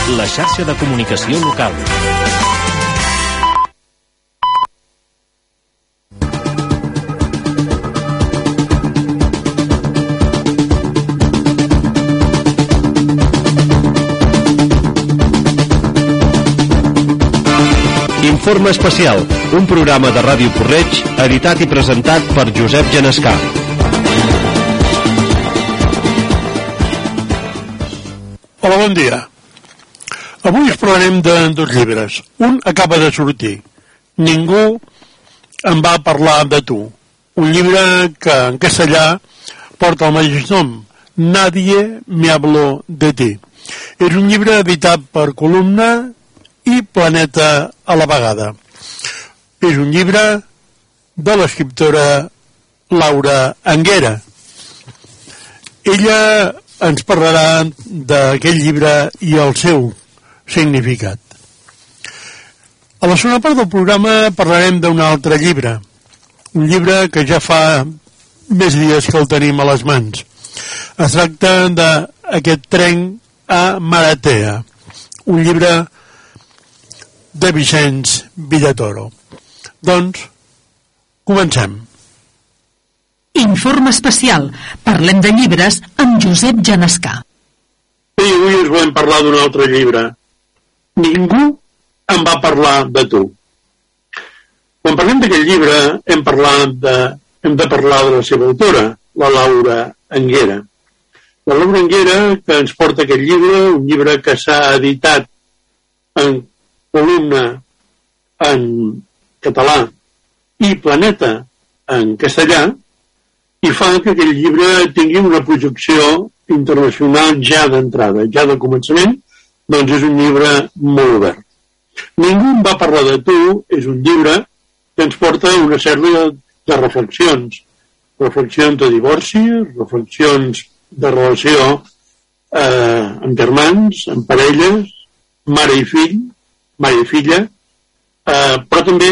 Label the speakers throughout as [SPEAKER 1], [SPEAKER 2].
[SPEAKER 1] la xarxa de comunicació local. Informe especial, un programa de Ràdio Porreig, editat i presentat per Josep Genescà.
[SPEAKER 2] Hola, bon dia. Avui us parlarem de dos llibres. Un acaba de sortir. Ningú em va parlar de tu. Un llibre que en castellà porta el mateix nom. Nadie me habló de ti. És un llibre editat per Columna i Planeta a la vegada. És un llibre de l'escriptora Laura Anguera. Ella ens parlarà d'aquest llibre i el seu significat. A la segona part del programa parlarem d'un altre llibre. Un llibre que ja fa més dies que el tenim a les mans. Es tracta d'aquest Tren a Maratea. Un llibre de Vicenç Villatoro. Doncs, comencem.
[SPEAKER 3] Informe especial. Parlem de llibres amb Josep Genescà.
[SPEAKER 2] I avui us volem parlar d'un altre llibre. Ningú em va parlar de tu. Quan parlem d'aquest llibre hem de parlar de la seva autora, la Laura Anguera. La Laura Anguera que ens porta aquest llibre, un llibre que s'ha editat en Columna en català i Planeta en castellà, i fa que aquest llibre tingui una projecció internacional ja d'entrada, ja de començament, doncs és un llibre molt obert. Ningú em va parlar de tu és un llibre que ens porta una sèrie de reflexions de divorci, reflexions de relació amb germans, amb parelles, mare i filla, però també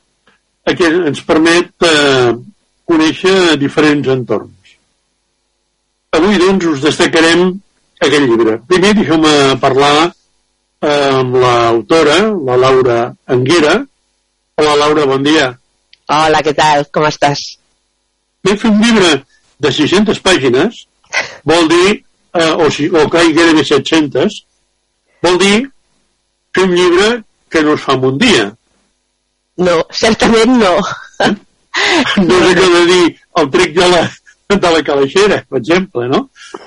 [SPEAKER 2] ens permet conèixer diferents entorns. Avui, doncs, us destacarem aquest llibre. Primer, deixeu-me parlar amb l'autora, la Laura Anguera. Hola, Laura, bon dia.
[SPEAKER 4] Hola, què tal? Com estàs?
[SPEAKER 2] Bé, fer un llibre de 600 pàgines vol dir, o gairebé 700, vol dir fer un llibre que no es fa en un dia.
[SPEAKER 4] No, certament no.
[SPEAKER 2] No és allò de dir el trec de la calaixera, per exemple, no?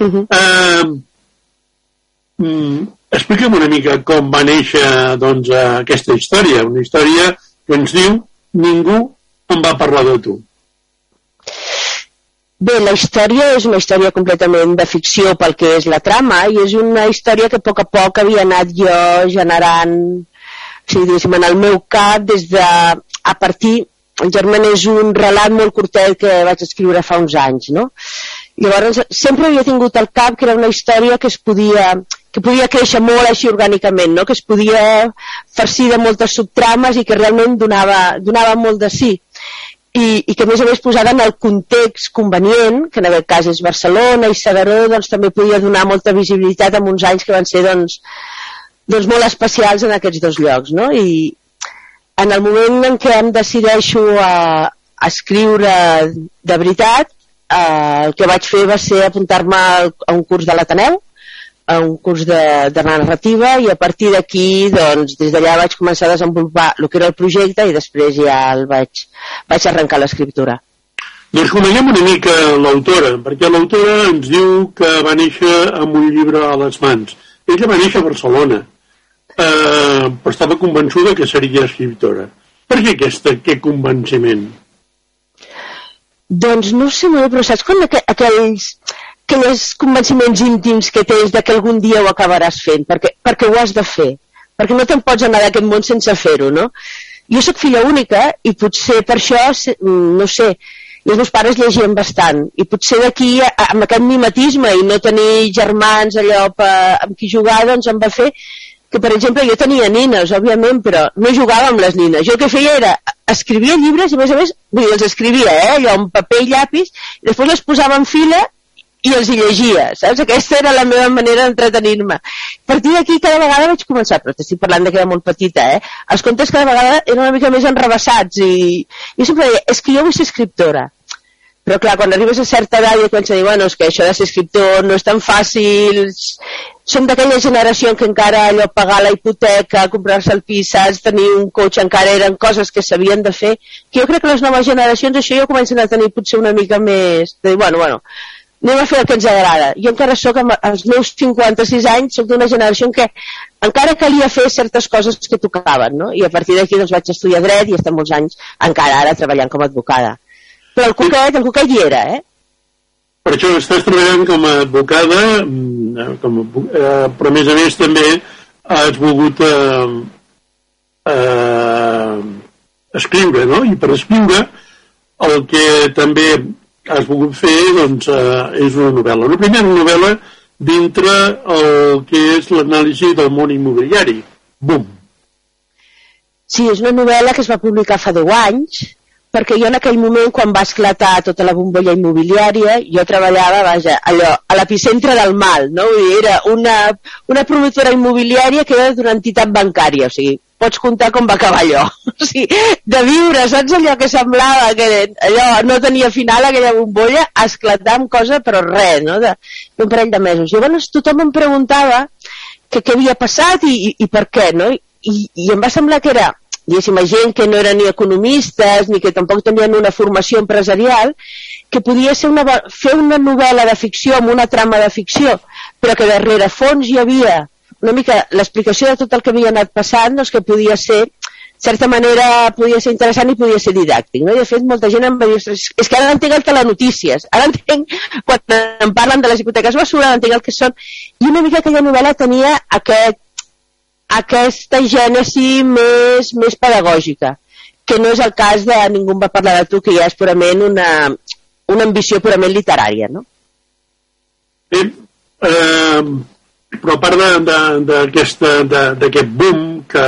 [SPEAKER 2] Explica'm una mica com va néixer doncs, aquesta història, una història que ens diu ningú em va parlar de tu.
[SPEAKER 4] Bé, la història és una història completament de ficció pel que és la trama i és una història que a poc havia anat jo generant, o sigui, diguéssim, en el meu cap a partir... Germen és un relat molt curtet que vaig escriure fa uns anys, no? Llavors, sempre havia tingut al cap que era una història que podia créixer molt així orgànicament, no? Que es podia farcir de moltes subtrames i que realment donava molt de sí. I que a més posada en el context convenient, que en aquest cas és Barcelona i S'Agaró, doncs també podia donar molta visibilitat en uns anys que van ser doncs molt especials en aquests dos llocs, no? I en el moment en què em decideixo a escriure de veritat, el que vaig fer va ser apuntar-me a un curs de l'Ateneu, a un curs de narrativa, i a partir d'aquí, doncs, des d'allà vaig començar a desenvolupar el que era el projecte i després ja vaig arrencar l'escriptura.
[SPEAKER 2] Doncs coneguem una mica l'autora, perquè l'autora ens diu que va néixer amb un llibre a les mans. Ella va néixer a Barcelona, però estava convençuda que seria escriptora. Per què aquest convenciment?
[SPEAKER 4] Doncs no sé molt, però saps quan aquells convenciments íntims que tens de que algun dia ho acabaràs fent, perquè ho has de fer, perquè no te'n pots anar d'aquest món sense fer-ho, no? Jo sóc filla única i potser per això, no sé, i els meus pares llegien bastant, i potser d'aquí, amb aquest mimetisme i no tenir germans allò amb qui jugar, doncs em va fer que, per exemple, jo tenia nines, òbviament, però no jugava amb les nines. Jo el que feia era escrivia llibres i, a més, els escrivia, allò amb paper i llapis, i després les posava en fila i els hi llegia, saps? Aquesta era la meva manera d'entretenir-me. A partir d'aquí cada vegada vaig començar, però t'estic parlant de que era molt petita, els contes cada vegada eren una mica més enrebaçats i jo sempre deia, és que jo vull ser escriptora. Però clar, quan arribes a certa edat i comença a dir, bueno, és que això de ser escriptor no és tan fàcil, som d'aquella generació en què encara allò pagar la hipoteca, comprar-se el pis, saps, tenir un cotxe, encara eren coses que s'havien de fer, que jo crec que les noves generacions això ja comencen a tenir potser una mica més, de dir, bueno, anem a fer el que ens agrada. Jo encara soc, als meus 56 anys, soc d'una generació en què encara calia fer certes coses que tocaven, no? I a partir d'aquí doncs vaig estudiar dret i estem molts anys encara ara treballant com a advocada. Però el cuquet hi era,
[SPEAKER 2] Per això estàs treballant com a advocada, però a més també has volgut escriure, no? I per escriure el que també has volgut fer doncs, és una novel·la. Una primera novel·la dintre el que és l'anàlisi del món immobiliari. Bum!
[SPEAKER 4] Sí, és una novel·la que es va publicar fa 10 anys, perquè jo en aquell moment, quan va esclatar tota la bombolla immobiliària, jo treballava, vaja, allò, a l'epicentre del mal, no? Vull dir, era una promotora immobiliària que era d'una entitat bancària, o sigui, pots comptar com va acabar allò. O sigui, de viure, saps allò que semblava que allò no tenia final, aquella bombolla, a esclatar amb cosa, però res, no? D'un parell de mesos. I llavors tothom em preguntava què havia passat i per què, no? I em va semblar que era, diguéssim, gent que no eren ni economistes ni que tampoc tenien una formació empresarial, que podia ser fer una novel·la de ficció amb una trama de ficció, però que darrere fons hi havia una mica l'explicació de tot el que havia anat passant, doncs que podia ser, de certa manera, podia ser interessant i podia ser didàctic, no? I de fet molta gent em va dir, és que ara entenc el telenotícies, ara entenc quan em parlen de les hipoteques basura, entenc el que són, i una mica aquella novel·la tenia aquesta gènesi més pedagògica, que no és el cas de Ningú em va parlar de tu, que ja és purament una ambició purament literària, no?
[SPEAKER 2] Bé, però a part d'aquest boom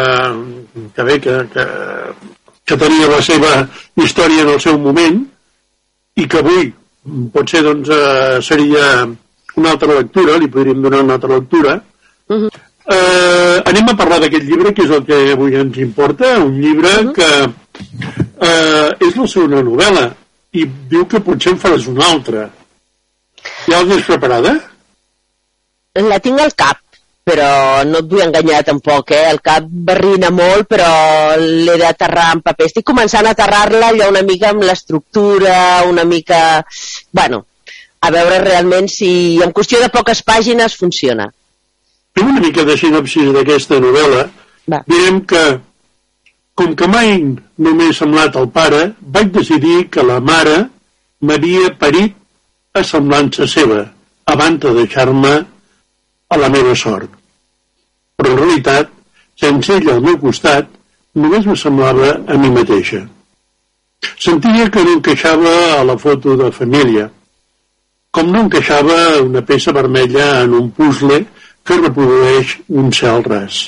[SPEAKER 2] que tenia la seva història en el seu moment i que avui potser doncs, seria una altra lectura, li podríem donar una altra lectura, anem a parlar d'aquest llibre, que és el que avui ens importa, un llibre que és la segona novel·la i diu que potser en faràs una altra. Ja la tens preparada?
[SPEAKER 4] La tinc al cap, però no et vull enganyar tampoc, el cap barrina molt, però l'he d'aterrar en paper. Estic començant a aterrar-la allò una mica amb l'estructura, una mica... Bueno, a veure realment si en qüestió de poques pàgines funciona.
[SPEAKER 2] Fem una mica de sinopsis d'aquesta novel·la. Direm que, com que mai no m'he semblat al pare, vaig decidir que la mare m'havia parit a semblança seva, abans de deixar-me a la meva sort. Però en realitat, sense ella al meu costat, només me semblava a mi mateixa. Sentia que no encaixava a la foto de família, com no encaixava una peça vermella en un puzzle que reprodueix un cel ras.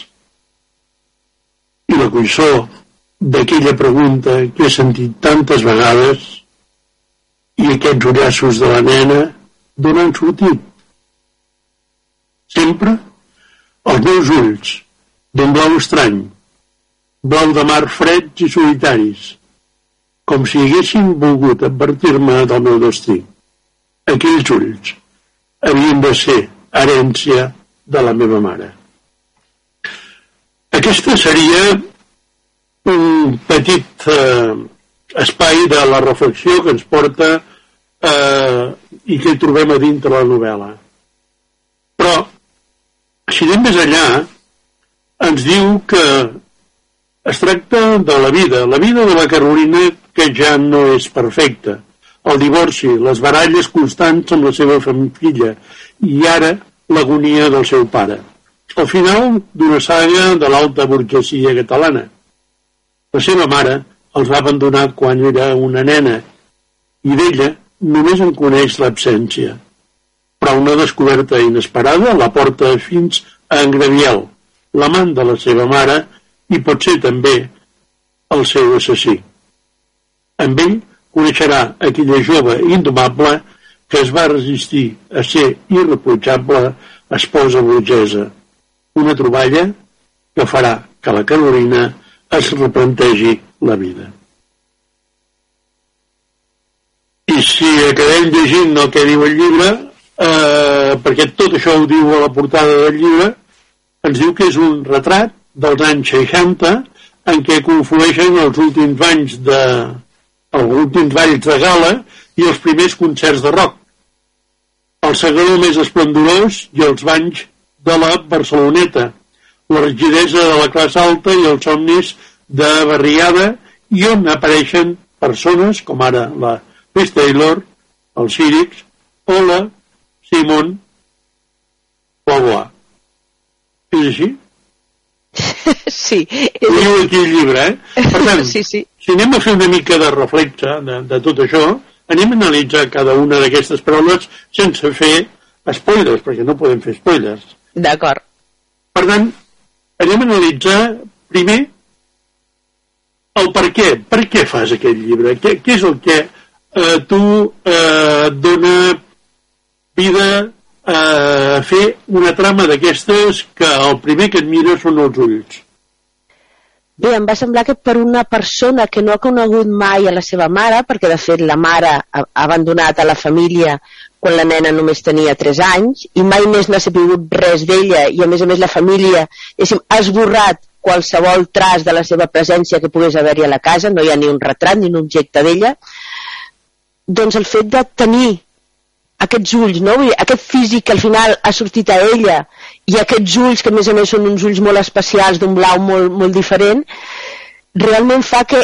[SPEAKER 2] I la cuissó d'aquella pregunta que he sentit tantes vegades i aquests ullassos de la nena d'on han sortit? Sempre els meus ulls, d'un blau estrany, blau de mar freds i solitaris, com si haguessin volgut advertir-me del meu destí. Aquells ulls havien de ser herència de la meva mare. Aquesta seria un petit espai de la reflexió que ens porta i que trobem a dintre la novel·la. Però, si anem més enllà, ens diu que es tracta de la vida de la Carolina, que ja no és perfecta, el divorci, les baralles constants amb la seva filla i ara l'agonia del seu pare. Al final d'una saga de l'alta burgesia catalana. La seva mare els va abandonar quan era una nena i d'ella només en coneix l'absència. Però una descoberta inesperada la porta fins a en Graviel, l'amant de la seva mare i potser també el seu assassí. Amb ell coneixerà aquella jove indomable que es va resistir a ser irreprotxable esposa burgesa. Una troballa que farà que la Carolina es replantegi la vida. I si acabem llegint el que diu el llibre, perquè tot això ho diu a la portada del llibre, ens diu que és un retrat dels anys 60 en què conflueixen els últims balls de gala i els primers concerts de rock, el segador més esplendorós i els banys de la Barceloneta, la rigidesa de la classe alta i els somnis de barriada, i on apareixen persones com ara la Liz Taylor, el Círics o la Simone Beauvoir. És així?
[SPEAKER 4] Sí.
[SPEAKER 2] Ho diu aquí el llibre, Per tant,
[SPEAKER 4] sí.
[SPEAKER 2] Si anem a fer una mica de reflexe de tot això, anem a analitzar cada una d'aquestes paraules sense fer spoilers, perquè no podem fer spoilers.
[SPEAKER 4] D'acord.
[SPEAKER 2] Per tant, anem a analitzar primer el per què. Per què fas aquest llibre? Què és el que tu et dona vida a fer una trama d'aquestes que el primer que et mira són els ulls?
[SPEAKER 4] Bé, em va semblar que per una persona que no ha conegut mai a la seva mare, perquè de fet la mare ha abandonat a la família quan la nena només tenia 3 anys i mai més n'ha sabut res d'ella, i a més la família ha esborrat qualsevol traç de la seva presència que pogués haver-hi a la casa, no hi ha ni un retrat ni un objecte d'ella. Doncs el fet de tenir aquests ulls, no? Aquest físic que al final ha sortit a ella, i aquests ulls que a més són uns ulls molt especials, d'un blau molt, molt diferent, realment fa que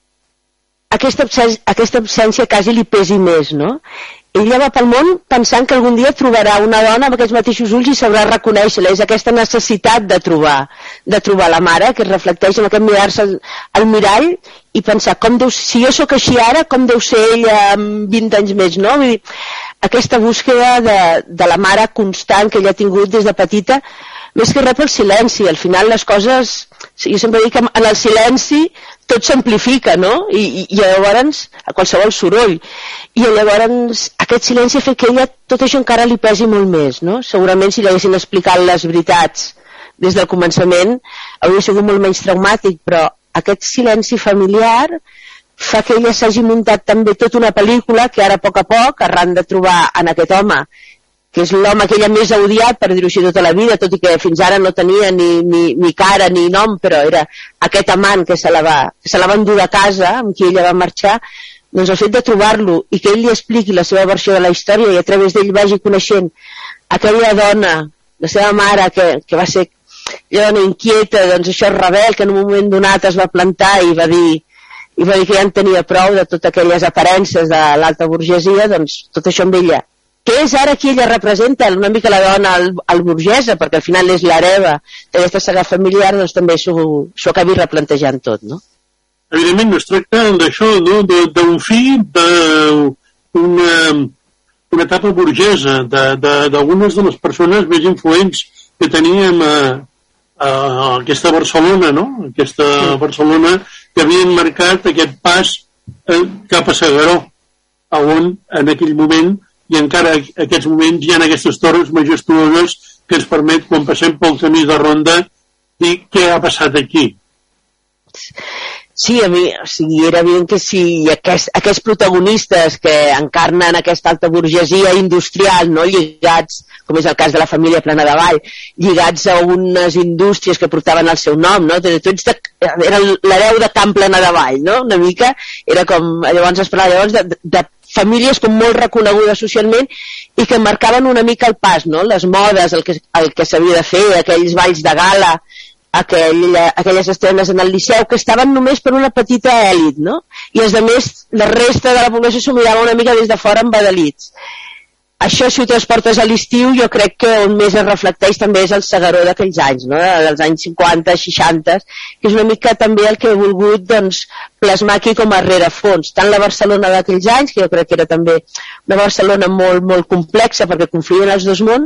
[SPEAKER 4] aquesta absència quasi li pesi més, no? Ella va pel món pensant que algun dia trobarà una dona amb aquests mateixos ulls i sabrà reconèixer-la. És aquesta necessitat de trobar la mare, que es reflecteix en aquest mirar-se al mirall i pensar, si jo sóc així ara, com deu ser ella amb 20 anys més, no? Vull dir, aquesta búsqueda de la mare constant que ella ha tingut des de petita, més que res pel silenci. Al final les coses, jo sempre dic que en el silenci tot s'amplifica, no? I llavors, a qualsevol soroll. I llavors aquest silenci ha fet que ella tot això encara li pesi molt més, no? Segurament si li haguessin explicat les veritats des del començament hauria sigut molt menys traumàtic, però aquest silenci familiar fa que ella s'hagi muntat també tota una pel·lícula que ara a poc, arran de trobar en aquest home, que és l'home que ella més ha odiat, per dir-ho així, tota la vida, tot i que fins ara no tenia ni cara ni nom, però era aquest amant que se la va endur de casa, amb qui ella va marxar. Doncs el fet de trobar-lo i que ell li expliqui la seva versió de la història i a través d'ell vagi coneixent aquella dona, la seva mare, que va ser una dona inquieta, doncs això, rebel, que en un moment donat es va plantar i va dir que ja en tenia prou de totes aquelles aparences de l'alta burgesia, doncs tot això amb ella, que és ara qui ella representa, una mica la dona al burgesa, perquè al final és l'hereva d'aquesta saga familiar, doncs també s'ho acabi replantejant tot, no?
[SPEAKER 2] Evidentment no es tracta d'això, no? D'un fill d'una etapa burgesa, d'algunes de les persones més influents que teníem a aquesta Barcelona, no? Aquesta Barcelona que havien marcat aquest pas cap a S'Agaró, on en aquell moment, i encara en aquests moments hi ha aquestes torres majestuoses que ens permet, quan passem pel camí de Ronda, dir què ha passat aquí.
[SPEAKER 4] Sí, a mi, era evident que si aquests protagonistes que encarnen aquesta alta burgesia industrial, no, lligats, com és el cas de la família Plana de Vall, lligats a unes indústries que portaven el seu nom, no? Era l'hereu de Camp Plana de Vall, no? Una mica, era com, llavors es parlava de famílies com molt reconegudes socialment i que marcaven una mica el pas, no? Les modes, el que s'havia de fer, aquells balls de gala, aquelles estrenes en el Liceu, que estaven només per una petita èlit, no? I a més, la resta de la població s'ho mirava una mica des de fora amb badalits. Això, si ho transportes a l'estiu, jo crec que on més es reflecteix també és el S'Agaró d'aquells anys, no? Dels anys 50, 60, que és una mica també el que he volgut, doncs, plasmar aquí com a rerefons. Tant la Barcelona d'aquells anys, que jo crec que era també una Barcelona molt, molt complexa perquè confluïen els dos mons,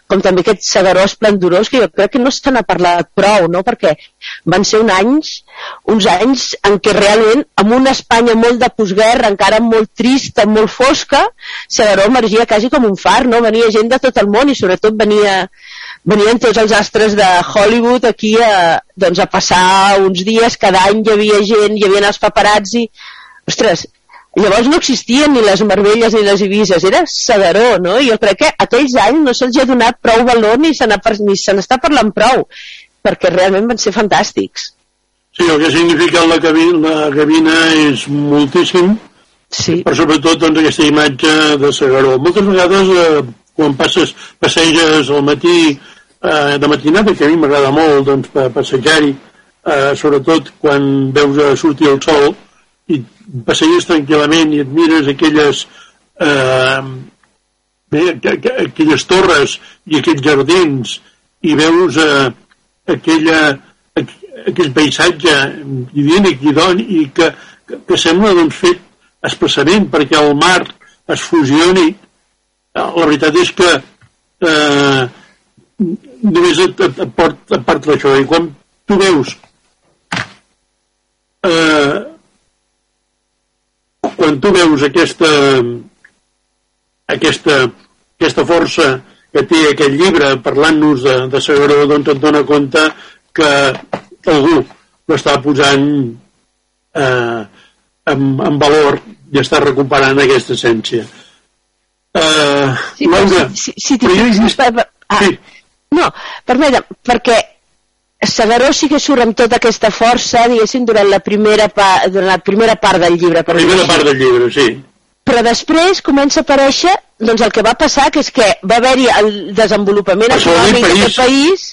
[SPEAKER 4] com també aquest Segaró esplendorós, que jo crec que no se n'ha parlat prou, no? Perquè van ser uns anys en què realment, amb una Espanya molt de postguerra, encara molt trista, molt fosca, Segaró emergia quasi com un far, no? Venia gent de tot el món i sobretot venien tots els astres de Hollywood aquí a passar uns dies. Cada any hi havia gent, hi havia els paparazzi. Ostres, llavors no existien ni les Marbelles ni les Ibises, era Segaró, no? Jo crec que aquells anys no se'ls ha donat prou valor ni se n'està parlant prou, perquè realment van ser fantàstics.
[SPEAKER 2] Sí, el que ha significat la cabina és moltíssim,
[SPEAKER 4] sí.
[SPEAKER 2] Però sobretot doncs, aquesta imatge de Segaró. Moltes vegades quan passeges al matí de matinada, que a mi m'agrada molt doncs, passejar-hi, sobretot quan veus sortir el sol i passeges tranquil·lament i et mires aquelles torres i aquells jardins i veus aquell paisatge idíl·lic i que sembla doncs, fet expressament perquè el mar es fusioni. La veritat és que només et porta això. I quan tu veus aquesta força que té aquest llibre parlant-nos de Segaró, doncs et dona compte que algú l'està posant en valor i està recuperant aquesta essència.
[SPEAKER 4] No, permetem, perquè Segaró sí que surt amb tota aquesta força, diguéssim, durant la primera part del llibre.
[SPEAKER 2] La primera part del llibre, sí.
[SPEAKER 4] Però després comença a aparèixer doncs el que va passar, que és que va haver-hi el desenvolupament econòmic d'aquest país.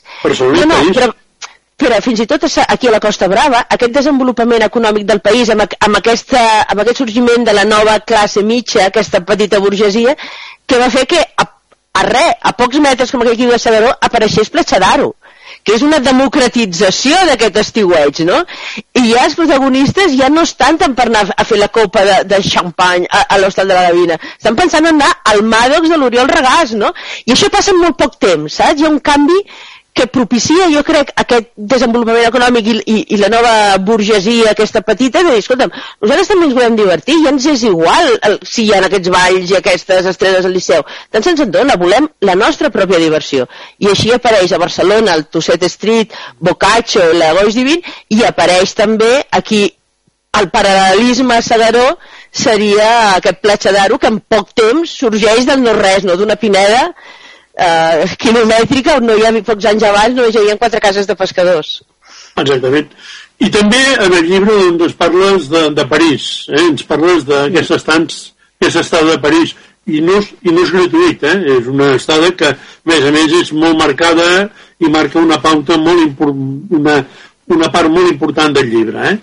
[SPEAKER 4] Però fins i tot aquí a la Costa Brava, aquest desenvolupament econòmic del país amb aquest sorgiment de la nova classe mitja, aquesta petita burgesia, que va fer que a pocs metres, com aquell que diu a Segaró, apareixés Platja d'Aro, que és una democratització d'aquest estiueig, no? I ja els protagonistes ja no estan tant per anar a fer la copa de xampany a l'Hostal de la Gavina, estan pensant en anar al Maddox de l'Oriol Regàs, no? I això passa en molt poc temps, saps? Hi ha un canvi que propicia, jo crec, aquest desenvolupament econòmic i la nova burgesia, aquesta petita, de dir, escolta'm, nosaltres també ens volem divertir, ja ens és igual si hi ha aquests balls i aquestes estrelles al Liceu, tant se'ns en dona, volem la nostra pròpia diversió. I així apareix a Barcelona el Tusset Street, Boccaccio, la Goix Divin, i apareix també aquí el paral·lelisme a Segaró seria aquest Platja d'Aro que en poc temps sorgeix del no-res, no? D'una pineda quilomètrica on no hi havia pocs anys abans no hi havia 4 cases de pescadors.
[SPEAKER 2] Exactament. I també en el llibre on ens parles de París, ens parles d'aquesta estada de París i no és gratuït, és una estada que a més és molt marcada i marca una pauta una part molt important del llibre.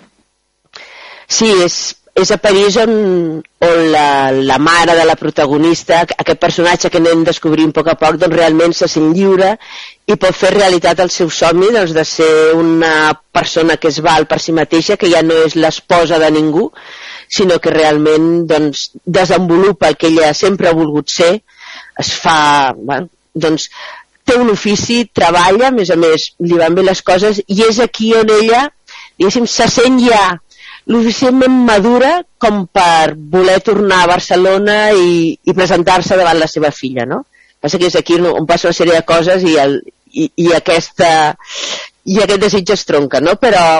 [SPEAKER 4] Sí, és a París on la mare de la protagonista, aquest personatge que anem descobrint a poc a poc, doncs realment se sent lliure i pot fer realitat el seu somni doncs, de ser una persona que es val per si mateixa, que ja no és l'esposa de ningú, sinó que realment doncs, desenvolupa el que ella sempre ha volgut ser, es fa... Bueno, doncs, té un ofici, treballa, a més, li van bé les coses, i és aquí on ella, diguéssim, se sent ja suficientment madura com per voler tornar a Barcelona i presentar-se davant la seva filla, no? Passa que és aquí on passa una sèrie de coses i aquest desig es tronca, no?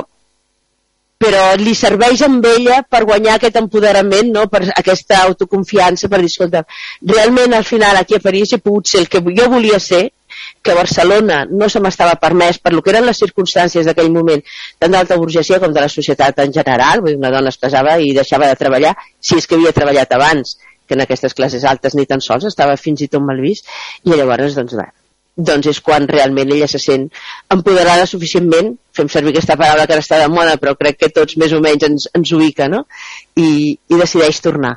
[SPEAKER 4] Però li serveix amb ella per guanyar aquest empoderament, no? Per aquesta autoconfiança, per dir, escolta, realment al final aquí a París he pogut ser el que jo volia ser, que a Barcelona no se m'estava permès per lo que eren les circumstàncies d'aquell moment, tant d'alta burgesia com de la societat en general. Vull dir, una dona es casava i deixava de treballar, si és que havia treballat abans, que en aquestes classes altes ni tan sols, estava fins i tot mal vist, i llavors doncs és quan realment ella se sent empoderada suficientment, fem servir aquesta paraula que ara està de moda, però crec que tots més o menys ens ubica, no? I decideix tornar.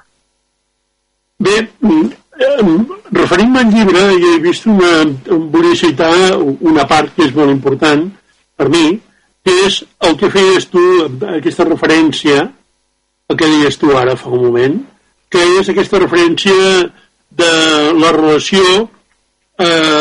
[SPEAKER 2] Bé, referint-me al llibre, jo he vist volia citar una part que és molt important per mi, que és el que feies tu, aquesta referència, el que deies tu ara fa un moment, que és aquesta referència de la relació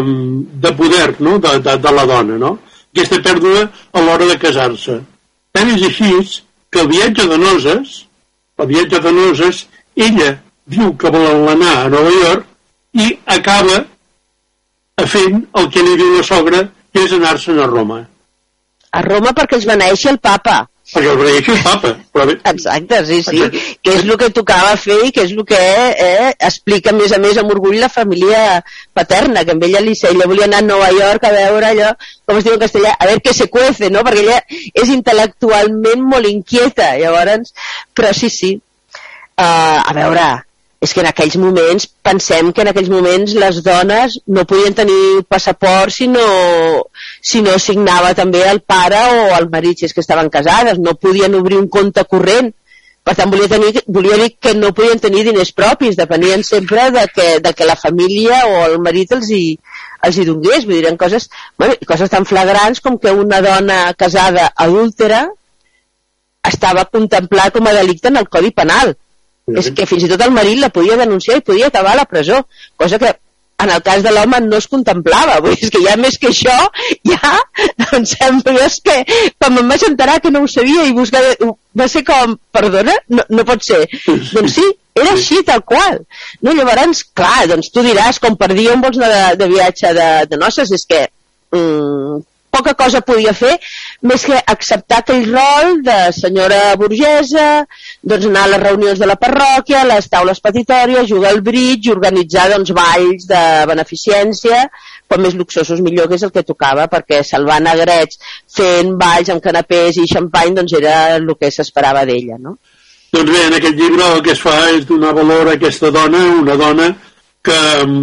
[SPEAKER 2] de poder, no? de la dona, no? Aquesta pèrdua a l'hora de casar-se. Tant és així que el viatge de noces, ella diu que volen anar a Nova York i acaba fent el que li diu la sogra, que és anar-se'n a Roma.
[SPEAKER 4] A Roma perquè els beneeixi el papa.
[SPEAKER 2] Perquè el beneeixi el papa. Però bé.
[SPEAKER 4] Exacte, sí. Que és el que tocava fer i que és el que explica, a més, amb orgull la família paterna, que amb ella volia anar a Nova York a veure allò, com es diu en castellà, a veure què se cuece, no? Perquè ella és intel·lectualment molt inquieta, llavors, però sí. A veure, és que en aquells moments, pensem que en aquells moments les dones no podien tenir passaport si no signava també el pare o el marit, si és que estaven casades, no podien obrir un compte corrent. Per tant, volia dir que no podien tenir diners propis, depenien sempre de que la família o el marit els hi donés. Vull dir, coses tan flagrants com que una dona casada adúltera estava contemplat com a delicte en el Codi Penal. És que fins i tot el marit la podia denunciar i podia acabar a la presó, cosa que en el cas de l'home no es contemplava. Vull dir, és que ja més que això, doncs és que quan em vaig enterar que no ho sabia i va ser com, perdona, no pot ser. Doncs sí, era així, tal qual. No, llavors, clar, doncs tu diràs, com per dir on vols anar de viatge de noces, és que poca cosa podia fer més que acceptar aquell rol de senyora burgesa, doncs anar a les reunions de la parròquia, a les taules petitòries, jugar al bridge, organitzar doncs balls de beneficència, quan més luxosos millor, que és el que tocava, perquè salvant agrets, fent balls amb canapés i xampany, doncs era el que s'esperava d'ella, no?
[SPEAKER 2] Doncs bé, en aquest llibre el que es fa és donar valor a aquesta dona, una dona que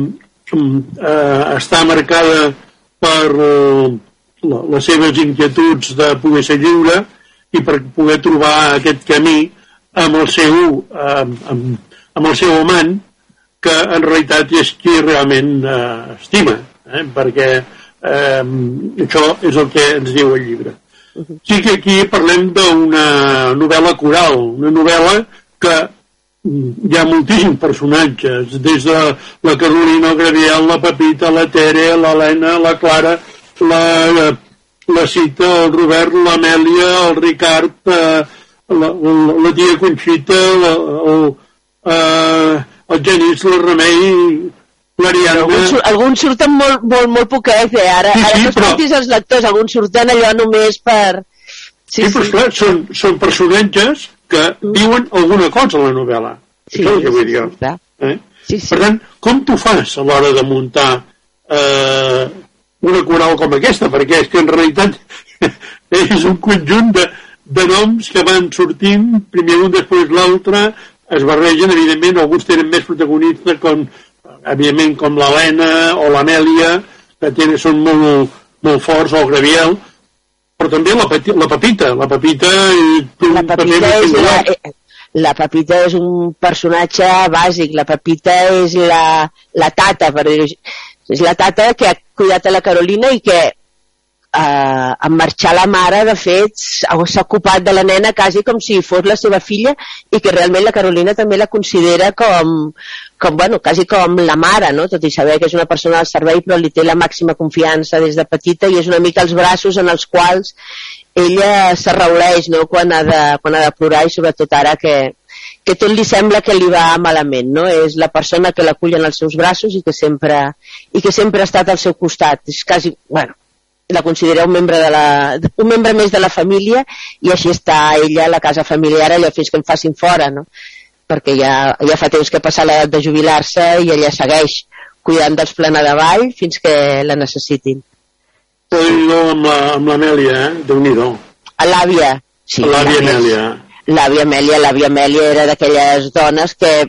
[SPEAKER 2] està marcada per les seves inquietuds de poder ser lliure i per poder trobar aquest camí amb el seu amant, que en realitat és qui realment estima, perquè això és el que ens diu el llibre. Sí que aquí parlem d'una novel·la coral, una novel·la que hi ha moltíssims personatges, des de la Carolina, el Gabriel, la Pepita, la Tere, l'Helena, la Clara, la Cita, el Robert, l'Amèlia, el Ricard, la tia Conxita, el Genís, la Remei, l'Ariadna...
[SPEAKER 4] Alguns surten molt poquets, ara no escoltis els lectors, alguns surten allò només per...
[SPEAKER 2] Sí, però esclar, són personatges que diuen alguna cosa a la novel·la. Això és el que vull dir. Per tant, com tu fas a l'hora de muntar una coral com aquesta? Perquè és que en realitat és un conjunt de noms que van sortint, primer un, després l'altre, es barregen, evidentment, alguns tenen més protagonistes, evidentment, com l'Helena o l'Amèlia, que són molt forts, o el Gabriel, però també la Pepita. La Pepita és un personatge bàsic. La Pepita és la tata, per dir-ho així. És la tata que ha cuidat a la Carolina i que en marxar la mare, de fet, s'ha ocupat de la nena quasi com si fos la seva filla, i que realment la Carolina també la considera quasi com la mare, no? Tot i saber que és una persona al servei, però li té la màxima confiança des de petita i és una mica els braços en els quals ella s'arrauleix, no? Quan ha de plorar, i sobretot ara que tot li sembla que li va malament, no? És la persona que l'acull en els seus braços i que sempre ha estat al seu costat. És quasi, la considera un membre més de la família, i així està ella a la casa familiar, allò fins que el facin fora, no? Perquè ja fa temps que passa l'edat de jubilar-se i ella segueix cuidant dels plana de Vall fins que la necessitin. Amb l'Amèlia, Déu-n'hi-do.
[SPEAKER 4] L'àvia, sí. L'àvia Amèlia era d'aquelles dones que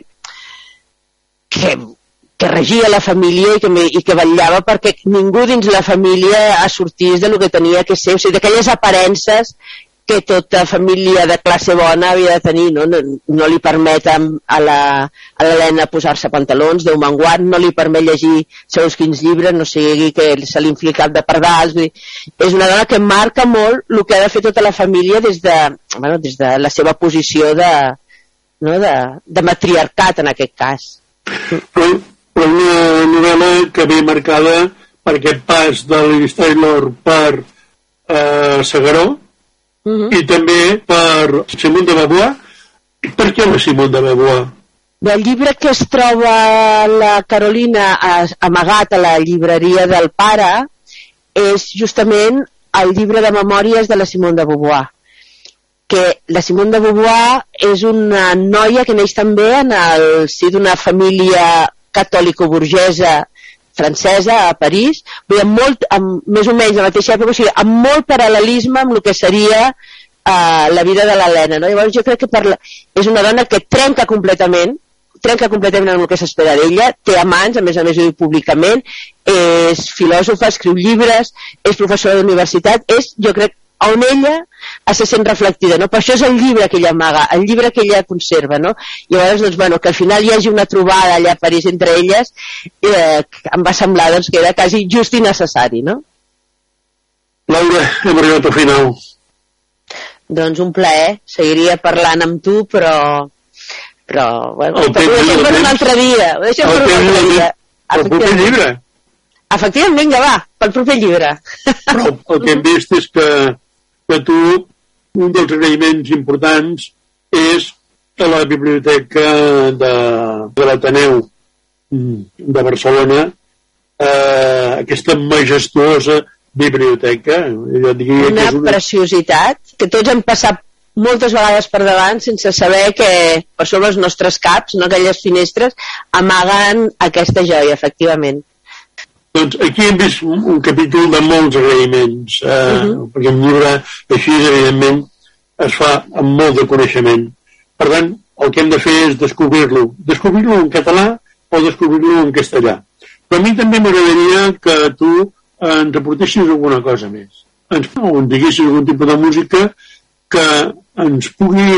[SPEAKER 4] regia la família i que vetllava perquè ningú dins la família sortís del que tenia que ser, o sigui, d'aquelles aparences que tota família de classe bona havia de tenir, no? No li permet a l'Helena posar-se pantalons, Déu me'n guard, no li permet llegir segons quins llibres, no sigui que se li infli cap de pardals. És una dona que marca molt el que ha de fer tota la família des de la seva posició de matriarcat, en aquest cas.
[SPEAKER 2] Però una novel·la que ve marcada per aquest pas de Liz Taylor per S'Agaró, i també per Simone de Beauvoir. Per què la Simone de Beauvoir?
[SPEAKER 4] El llibre que es troba la Carolina amagat a la llibreria del pare és justament el llibre de memòries de la Simone de Beauvoir, que la Simone de Beauvoir és una noia que neix també en el si d'una família catòlico-burgesa francesa a París, amb més o menys la mateixa època, o sigui, amb molt paral·lelisme amb el que seria la vida de l'Helena, no? Llavors jo crec que és una dona que trenca completament amb el que s'espera d'ella, té amants, a més ho diu públicament, és filòsofa, escriu llibres, és professora d'universitat, jo crec, on ella se sent reflectida, no? Per això és el llibre que ella amaga, el llibre que ella conserva, no? Llavors, doncs, bueno, que al final hi hagi una trobada allà a París entre elles, em va semblar, doncs, que era quasi just i necessari, no?
[SPEAKER 2] Laura, hem arribat al final.
[SPEAKER 4] Doncs un plaer, seguiria parlant amb tu, però bueno, ho deixem per un altre dia.
[SPEAKER 2] El proper llibre.
[SPEAKER 4] Efectivament, vinga, va, pel proper llibre.
[SPEAKER 2] Però el que hem vist és que tu, un dels agraïments importants és a la biblioteca de l'Ateneu de Barcelona, aquesta majestuosa biblioteca.
[SPEAKER 4] Una preciositat que tots hem passat moltes vegades per davant sense saber que per sobre els nostres caps, no, aquelles finestres, amaguen aquesta joia, efectivament.
[SPEAKER 2] Doncs aquí hem vist un capítol de molts agraïments, perquè un llibre així, evidentment, es fa amb molt de coneixement. Per tant, el que hem de fer és descobrir-lo en català o descobrir-lo en castellà. Però a mi també m'agradaria que tu ens aportessis alguna cosa més. O ens diguessis algun tipus de música que ens pugui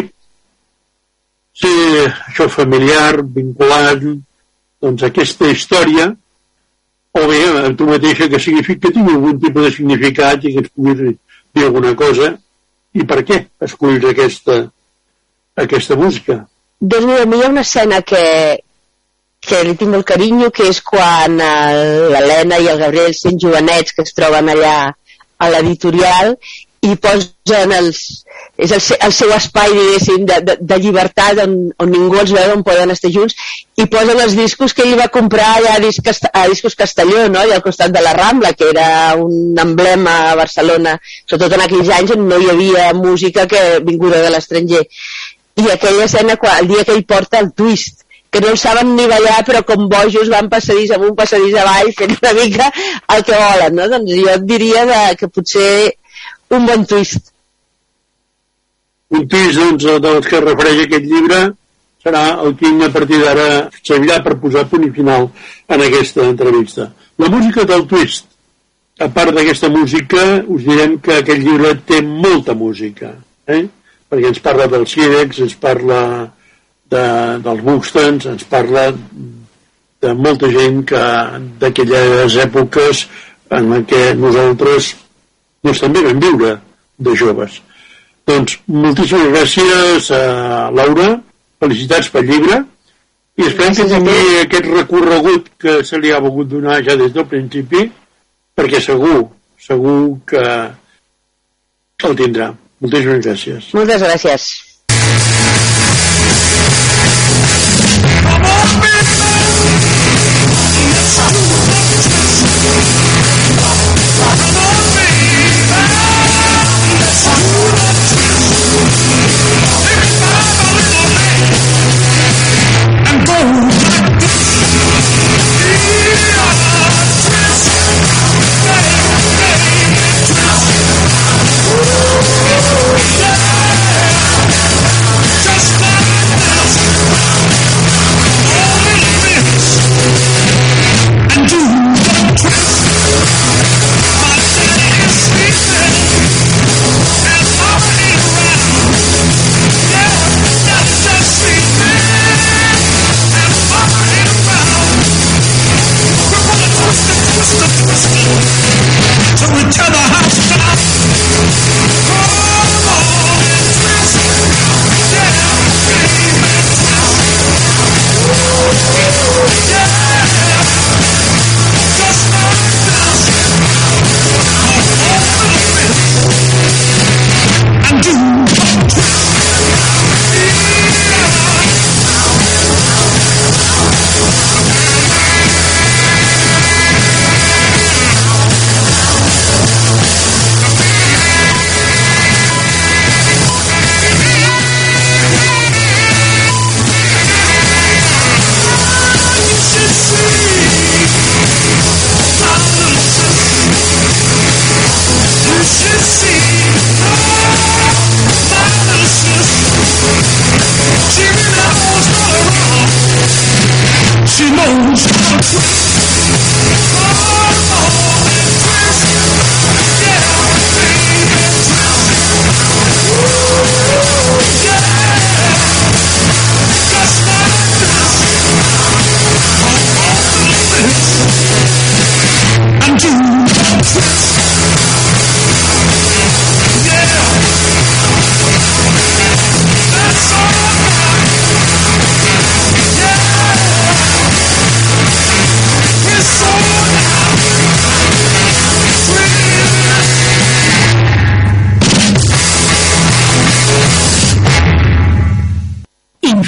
[SPEAKER 2] ser això familiar, vinculat, doncs, a aquesta història, o bé a tu mateixa que tingui algun tipus de significat i que ens pugui dir alguna cosa, i per què escolls aquesta música.
[SPEAKER 4] Doncs mira, a mi hi ha una escena que li tinc molt carinyo, que és quan l'Helena i el Gabriel, sent jovenets, que es troben allà a l'editorial, i posen és el seu espai, diguéssim, de llibertat on ningú els veu, on poden estar junts, i posen els discos que ell va comprar allà a Discos Castelló, no? I al costat de la Rambla, que era un emblema a Barcelona, sobretot en aquells anys on no hi havia música vinguda de l'estranger. I aquella escena, el dia que ell porta el twist, que no el saben ni ballar, però com bojos van passadís amunt, passadís avall, fent una mica el que volen, no? Doncs jo et diria que potser un bon twist.
[SPEAKER 2] Un twist, doncs, dels que refereix aquest llibre serà el que a partir d'ara servirà per posar punt i final en aquesta entrevista. La música del twist. A part d'aquesta música, us direm que aquest llibre té molta música, perquè ens parla dels Sirex, ens parla dels Buxtons, ens parla de molta gent d'aquelles èpoques en què nosaltres també vam viure de joves. Doncs moltíssimes gràcies a Laura, felicitats pel llibre, i esperem que tingui aquest recorregut que se li ha volgut donar ja des del principi, perquè segur que el tindrà. Moltíssimes gràcies.
[SPEAKER 4] Moltes gràcies.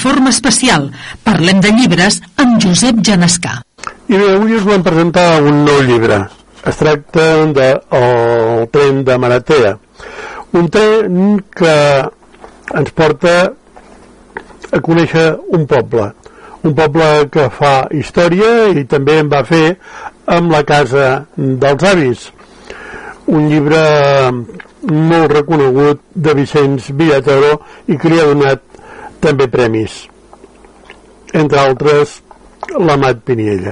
[SPEAKER 3] Informe especial. Parlem de llibres amb Josep Genescà.
[SPEAKER 2] I bé, avui us vam presentar un nou llibre. Es tracta de El tren de Maratea. Un tren que ens porta a conèixer un poble que fa història i també en va fer amb La casa dels avis, un llibre molt reconegut de Vicenç Villatoro i que li ha donat també premis, entre altres l'Amat Piniella.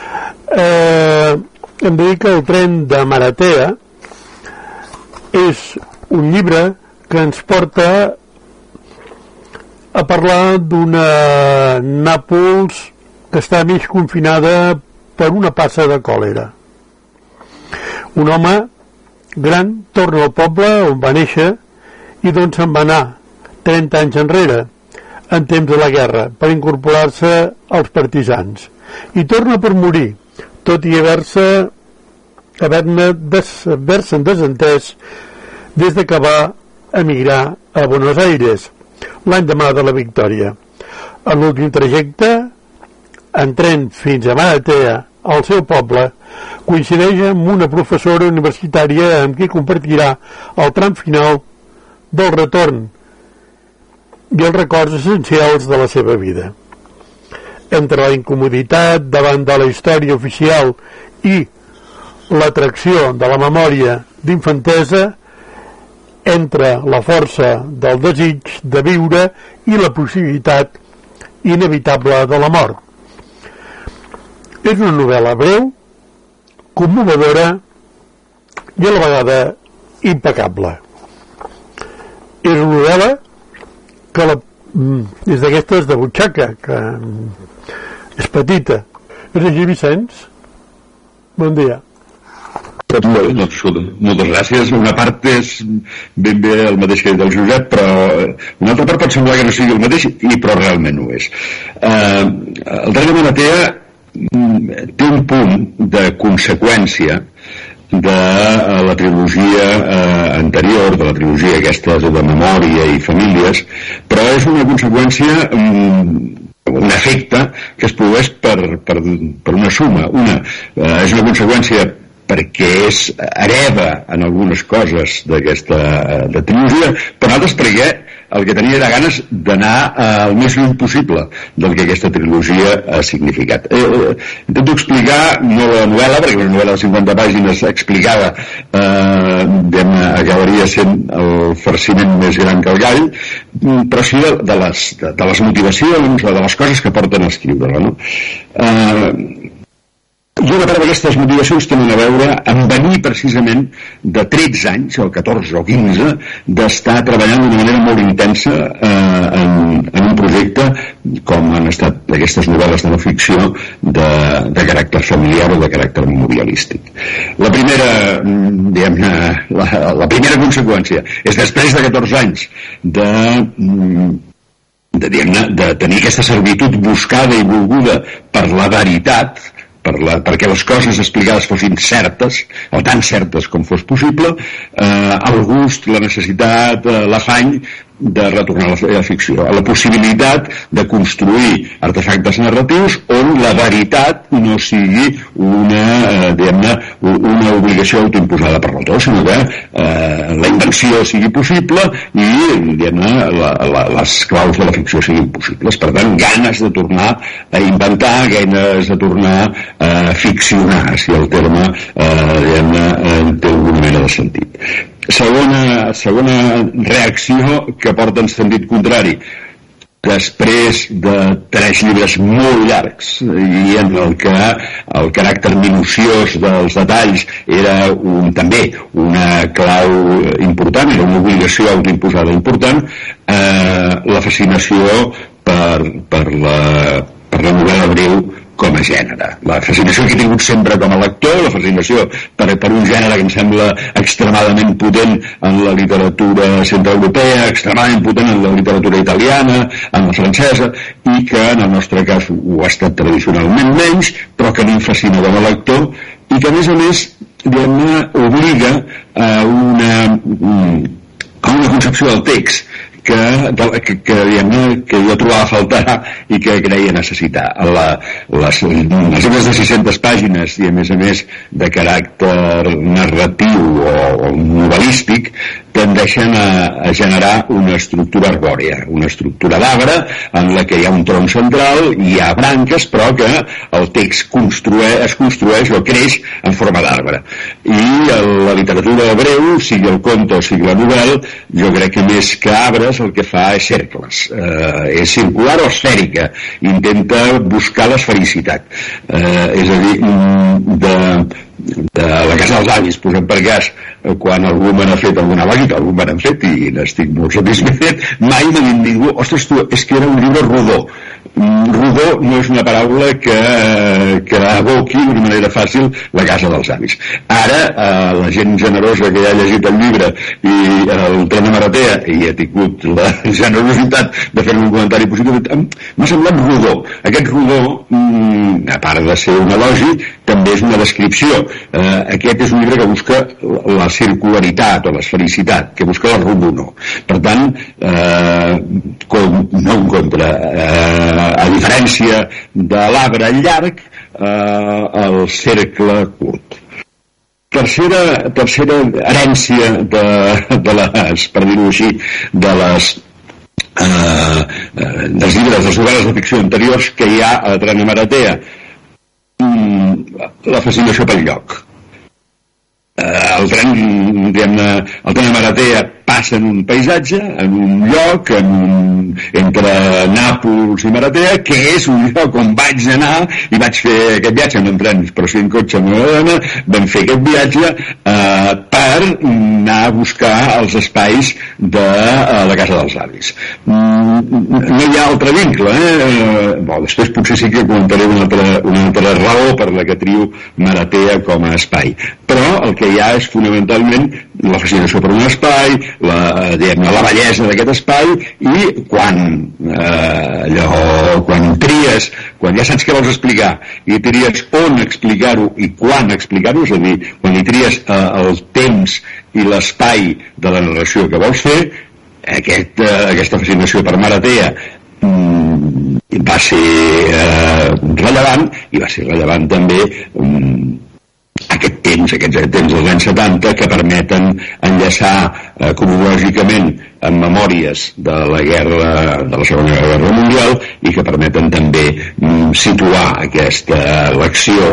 [SPEAKER 2] Hem de dir que El tren de Maratea és un llibre que ens porta a parlar d'una Nàpols que està mig confinada per una passa de còlera. Un home gran torna al poble on va néixer i d'on se'n va anar 30 anys enrere, en temps de la guerra, per incorporar-se als partisans. I torna per morir, tot i haver-ne desentès des de que va emigrar a Buenos Aires l'endemà de la victòria. En l'últim trajecte, en tren fins a Maratea, al seu poble, coincideix amb una professora universitària amb qui compartirà el tram final del retorn i els records essencials de la seva vida. Entre la incomoditat davant de la història oficial i l'atracció de la memòria d'infantesa, entre la força del desig de viure i la possibilitat inevitable de la mort. És una novel·la breu, commovedora i a la vegada impecable. És una novel·la que és d'aquestes de butxaca, que és petita. És així, Vicenç? Bon dia.
[SPEAKER 5] Doncs, moltes gràcies. Una part és ben bé el mateix que ha dit el Josep, però una altra part pot semblar que no sigui el mateix, però realment ho és. El tren de Maratea té un punt de conseqüència de la trilogia anterior, de la trilogia aquesta de memòria i famílies, però és una conseqüència, un efecte que es produeix per una suma. És una conseqüència perquè hereva en algunes coses d'aquesta trilogia, però altres perquè el que tenia era ganes d'anar el més lluny possible del que aquesta trilogia ha significat. Intento explicar, no la novel·la, perquè una novel·la de 50 pàgines explicada acabaria sent el farciment més gran que el gall, però sí de les motivacions o de les coses que porten a escriure-la, no? I una part d'aquestes motivacions tenen a veure amb venir precisament de 13 anys, o 14 o 15, d'estar treballant d'una manera molt intensa en un projecte com han estat aquestes novel·les de no ficció de caràcter familiar o de caràcter memorialístic. La primera conseqüència és després de 14 anys de tenir aquesta servitud buscada i volguda per la veritat, perquè les coses explicades fossin certes, o tan certes com fos possible, el gust, la necessitat, l'afany de retornar a la ficció, a la possibilitat de construir artefactes narratius on la veritat no sigui una obligació autoimposada per l'autor, sinó que la invenció sigui possible i les claus de la ficció siguin possibles. Per tant, ganes de tornar a inventar, ganes de tornar a ficcionar, si el terme té alguna mena de sentit. Segona reacció que porta en sentit contrari. Després de 3 llibres molt llargs i en el que el caràcter minuciós dels detalls era també una clau important, era una obligació autoimposada important, la fascinació per la novel·la breu com a gènere. La fascinació que he tingut sempre com a lector, la fascinació per un gènere que em sembla extremadament potent en la literatura centreeuropea, extremadament potent en la literatura italiana, en la francesa, i que en el nostre cas ho ha estat tradicionalment menys, però que a mi em fascina com a lector, i que a més obliga a una concepció del text que jo trobava a faltar i que creia necessitar. Les llibres de 600 pàgines i a més de caràcter narratiu o novel·lístic tendeixen a generar una estructura arbòrea, una estructura d'arbre en la que hi ha un tronc central i hi ha branques, però que el text es construeix o creix en forma d'arbre. I la literatura breu, sigui el conte o sigui la novel·la, jo crec que més que arbres el que fa és cercles, és circular o esfèrica, intenta buscar l'esfericitat, és a dir, de la casa dels avis, posem per cas, quan algú me n'ha fet alguna lògica, algú me n'han fet i n'estic molt satisfet, mai m'ha dit ningú, ostres tu, és que era un llibre rodó. Rodó no és una paraula que aboqui d'una manera fàcil la casa dels avis. Ara, la gent generosa que ja ha llegit el llibre i el tren de Maratea i ha tingut la generositat de fer un comentari positiu, m'ha semblat rodó. Aquest rodó, a part de ser un elogi, també és una descripció. Aquest és un llibre que busca la circularitat o l'esfericitat, que busca la rondó. Per tant, no en contra, a diferència de l'arbre llarg, el cercle curt. Tercera herència de les, per dir-ho així, dels llibres, les novel·les de ficció anteriors que hi ha a Tren de Maratea, la fascinació pel lloc. El tren de Maratea passa en un paisatge, en un lloc, entre Nàpols i Maratea, que és un lloc on vaig anar i vaig fer aquest viatge, no en tren, però sí en cotxe amb la meva dona, vam fer aquest viatge per anar a buscar els espais de la casa dels avis. No hi ha altre vincle, després potser sí que comentaré una altra raó per la que trio Maratea com a espai, però el que hi ha és fonamentalment la fascinació per un espai, la bellesa d'aquest espai, i quan tries, quan ja saps què vols explicar i tries on explicar-ho i quan explicar-ho, és a dir, quan hi tries el temps i l'espai de la narració que vols fer, aquesta fascinació per Maratea va ser rellevant, i va ser rellevant també aquests temps dels anys 70 que permeten enllaçar cronològicament amb memòries de la Segona Guerra Mundial i que permeten també situar l'acció,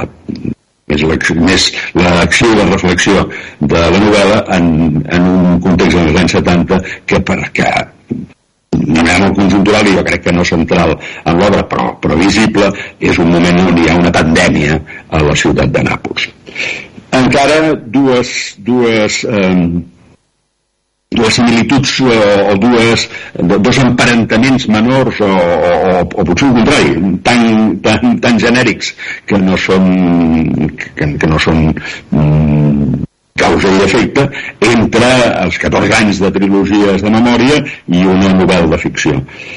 [SPEAKER 5] més l'acció i la reflexió de la novel·la en un context dels anys 70 que de manera molt conjuntural i jo crec que no central en l'obra, però visible, és un moment on hi ha una pandèmia a la ciutat de Nàpols. Encara dues similituds o dos emparentaments menors o potser el contrari, tan genèrics que no són causa i efecte entre els 14 anys de trilogies de memòria i una novel·la de ficció.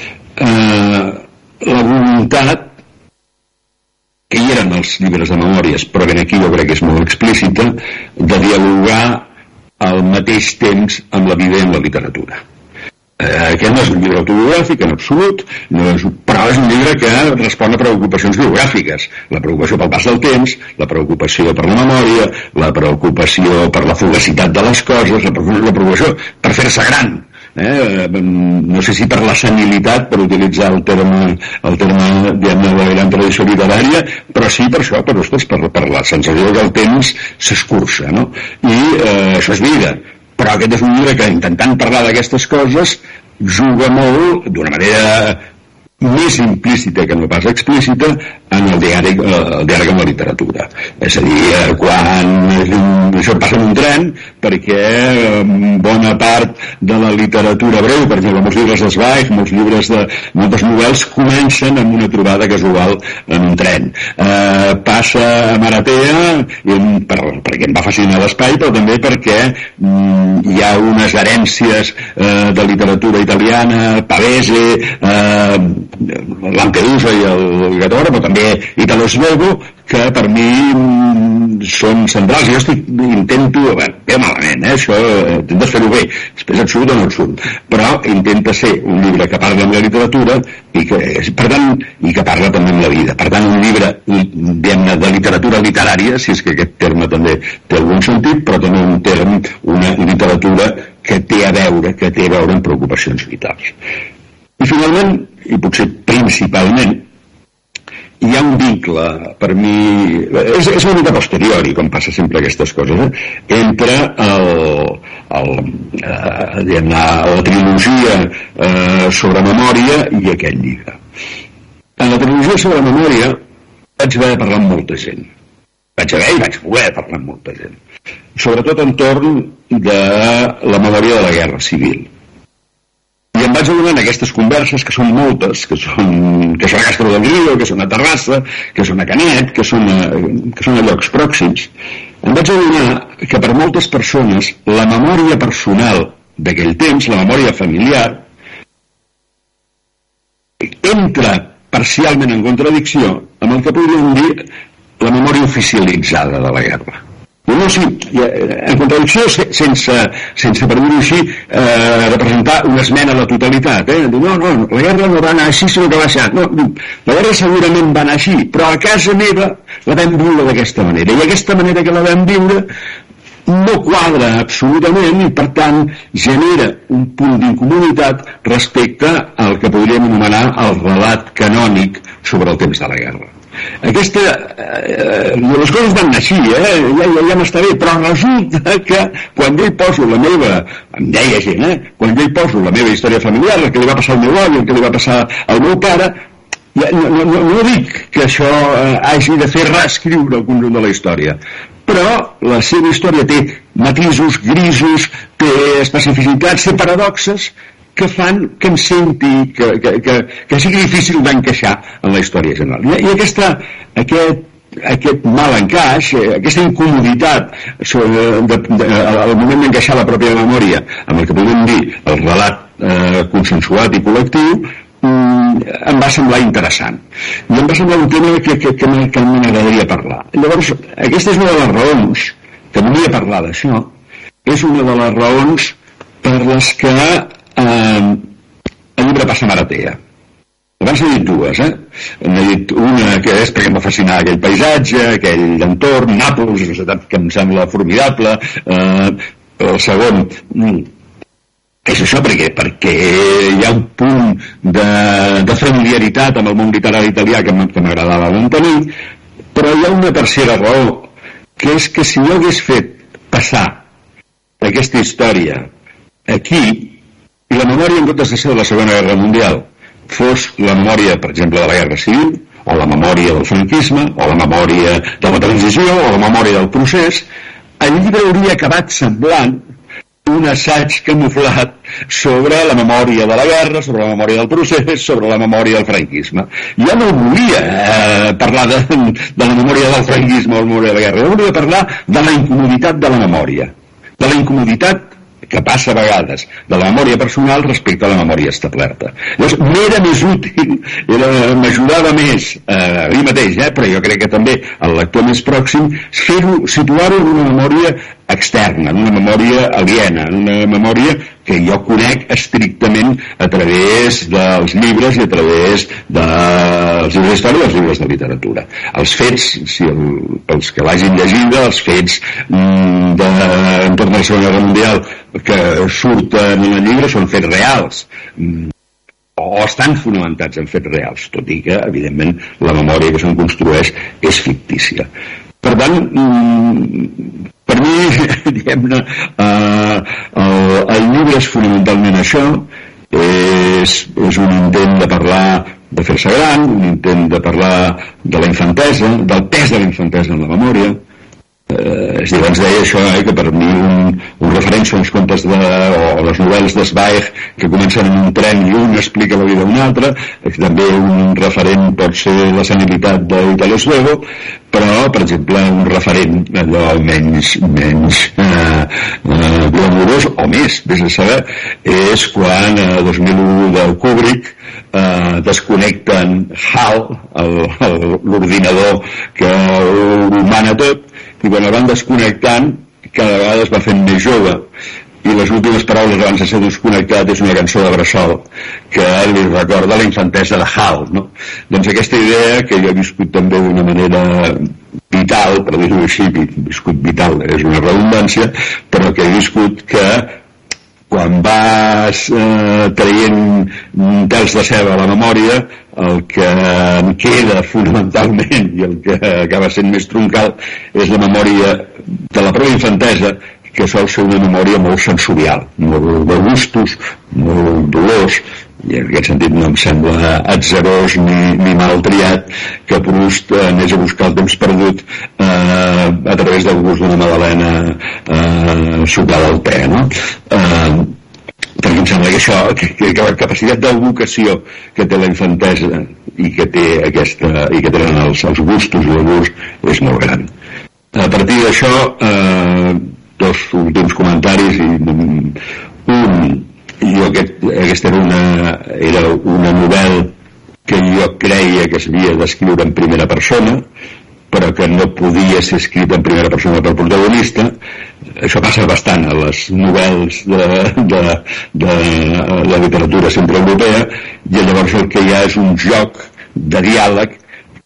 [SPEAKER 5] La voluntat que hi eren els llibres de memòries, però ben aquí jo crec que és molt explícita, de dialogar al mateix temps amb la vida i amb la literatura. Aquest no és un llibre autobiogràfic en absolut, però és un llibre que respon a preocupacions biogràfiques, la preocupació pel pas del temps, la preocupació per la memòria, la preocupació per la fugacitat de les coses, la preocupació per fer-se gran, no sé si per la senilitat, per utilitzar el terme de la gran tradició literària, però sí per això, per la sensació que el temps s'escurça, no? I això és vida. Però aquest és un llibre que, intentant parlar d'aquestes coses, juga molt, d'una manera més implícita que no pas explícita, en el diàleg amb la literatura. És a dir, quan això passa en un tren, perquè bona part de la literatura breu, per exemple, molts llibres d'Zweig, moltes novel·les comencen amb una trobada casual en un tren. Passa a Maratea perquè em va fascinar l'espai, però també perquè hi ha unes herències de literatura italiana, Pavese, Lampedusa i el Gatora, però també Italo Svevo, que per mi són centrals. Jo intento, bé malament, això, intentes fer-ho bé, després et surt o no et surt, però intenta ser un llibre que parla amb la literatura i que parla també amb la vida. Per tant, un llibre, diguem-ne, de literatura literària, si és que aquest terme també té algun sentit, però també una literatura que té a veure amb preocupacions vitals. I finalment, i potser principalment, hi ha un vincle, per mi, és una mica posteriori, com passa sempre aquestes coses, entre la trilogia sobre memòria i aquest llibre. En la trilogia sobre memòria vaig haver de parlar amb molta gent. Vaig poder parlar amb molta gent. Sobretot entorn de la memòria de la Guerra Civil. I em vaig adonar en aquestes converses, que són moltes, que són a Castro del Río, que són a Terrassa, que són a Canet, que són a llocs pròxims, em vaig adonar que per moltes persones la memòria personal d'aquell temps, la memòria familiar, entra parcialment en contradicció amb el que podríem dir la memòria oficialitzada de la guerra. No, sí, en contradicció sense per dir-ho així, representar una esmena a la totalitat. No, la guerra no va anar així, sinó que va ser... No, la guerra segurament va anar així, però a casa meva la vam viure d'aquesta manera. I aquesta manera que la vam viure no quadra absolutament i, per tant, genera un punt d'incomunitat respecte al que podríem anomenar el relat canònic sobre el temps de la guerra. Les coses van anar així, ja m'està bé, però resulta que quan jo hi poso la meva, em deia gent, quan jo hi poso la meva història familiar, el que li va passar al meu avi, el que li va passar al meu pare, no dic que això hagi de fer reescriure el conjunt de la història, però la seva història té matisos, grisos, té especificitats, té paradoxes que fan que em senti que sigui difícil d'encaixar en la història general. I aquest mal encaix, aquesta incomoditat al moment d'encaixar la pròpia memòria amb el que podem dir el relat consensuat i col·lectiu, em va semblar interessant. I em va semblar un tema que m'agradaria parlar. Llavors, aquesta és una de les raons que volia parlar d'això, és una de les raons per les que el llibre passa maratea. Abans n'he dit dues, n'he dit una que és perquè em va fascinar aquell paisatge, aquell entorn, Nàpols, una ciutat que em sembla formidable. El segon és això perquè hi ha un punt de familiaritat amb el món literari italià que m'agradava molt tenir, però hi ha una tercera raó, que és que si jo hagués fet passar aquesta història aquí, i la memòria, en comptes de ser de la Segona Guerra Mundial, fos la memòria, per exemple, de la Guerra Civil, o la memòria del franquisme, o la memòria de la transició, o la memòria del procés, el llibre hauria acabat semblant un assaig camuflat sobre la memòria de la guerra, sobre la memòria del procés, sobre la memòria del franquisme. Jo no volia parlar de la memòria del franquisme o la memòria de la guerra, jo volia parlar de la incomoditat de la memòria, de la incomoditat que passa a vegades de la memòria personal respecte a la memòria establerta. Llavors, m'era més útil, m'ajudava més a mi mateix, però jo crec que també al lector més pròxim, situar-ho en una memòria externa, en una memòria aliena, en una memòria que jo conec estrictament a través dels llibres i a través dels llibres d'història i dels llibres de literatura. Els fets, pels que l'hagin llegida, els fets entorn de la Segona Guerra Mundial que surten en el llibre són fets reals, o estan fonamentats en fets reals, tot i que, evidentment, la memòria que se'n construeix és fictícia. Per tant, per mi, diguem-ne, el llibre és fonamentalment això, és un intent de parlar, de fer-se gran, un intent de parlar de la infantesa, del pes de la infantesa en la memòria. És a dir, abans deia això, que per mi un referent referents són els contes o les novel·les de Zweig, que comencen en un tren i un explica la vida d'un altre. També un referent pot ser la senilitat d'Italo Svevo, però, per exemple, un referent allò menys glamurós, o més, vés a saber, és quan a 2001 del Kubrick desconnecten HAL, l'ordinador que ho mana tot, i quan el van desconnectant cada vegada es va fent més jove, i les últimes paraules abans de ser desconnectat és una cançó de Bressol que li recorda la infantesa de Hal, no? Doncs aquesta idea que jo he viscut també d'una manera vital, per dir-ho així, viscut vital és una redundància, però que he viscut que quan vas traient pèls de ceba a la memòria, el que em queda fonamentalment i el que acaba sent més troncal és la memòria de la pròpia infantesa, que sol ser una memòria molt sensorial, molt de gustos, molt dolors, i en aquest sentit no em sembla atzerós ni mal triat que Proust anés a buscar el temps perdut a través del gust d'una magdalena sucada al te, no? Perquè em sembla que això, que la capacitat d'evocació que té la infantesa i que tenen els gustos i el gust és molt gran. A partir d'això, dos últims comentaris. Aquesta era una novel·la que jo creia que s'havia d'escriure en primera persona, però que no podia ser escrita en primera persona pel protagonista. Això passa bastant a les novel·les de la literatura centreeuropea, i llavors el que hi ha és un joc de diàleg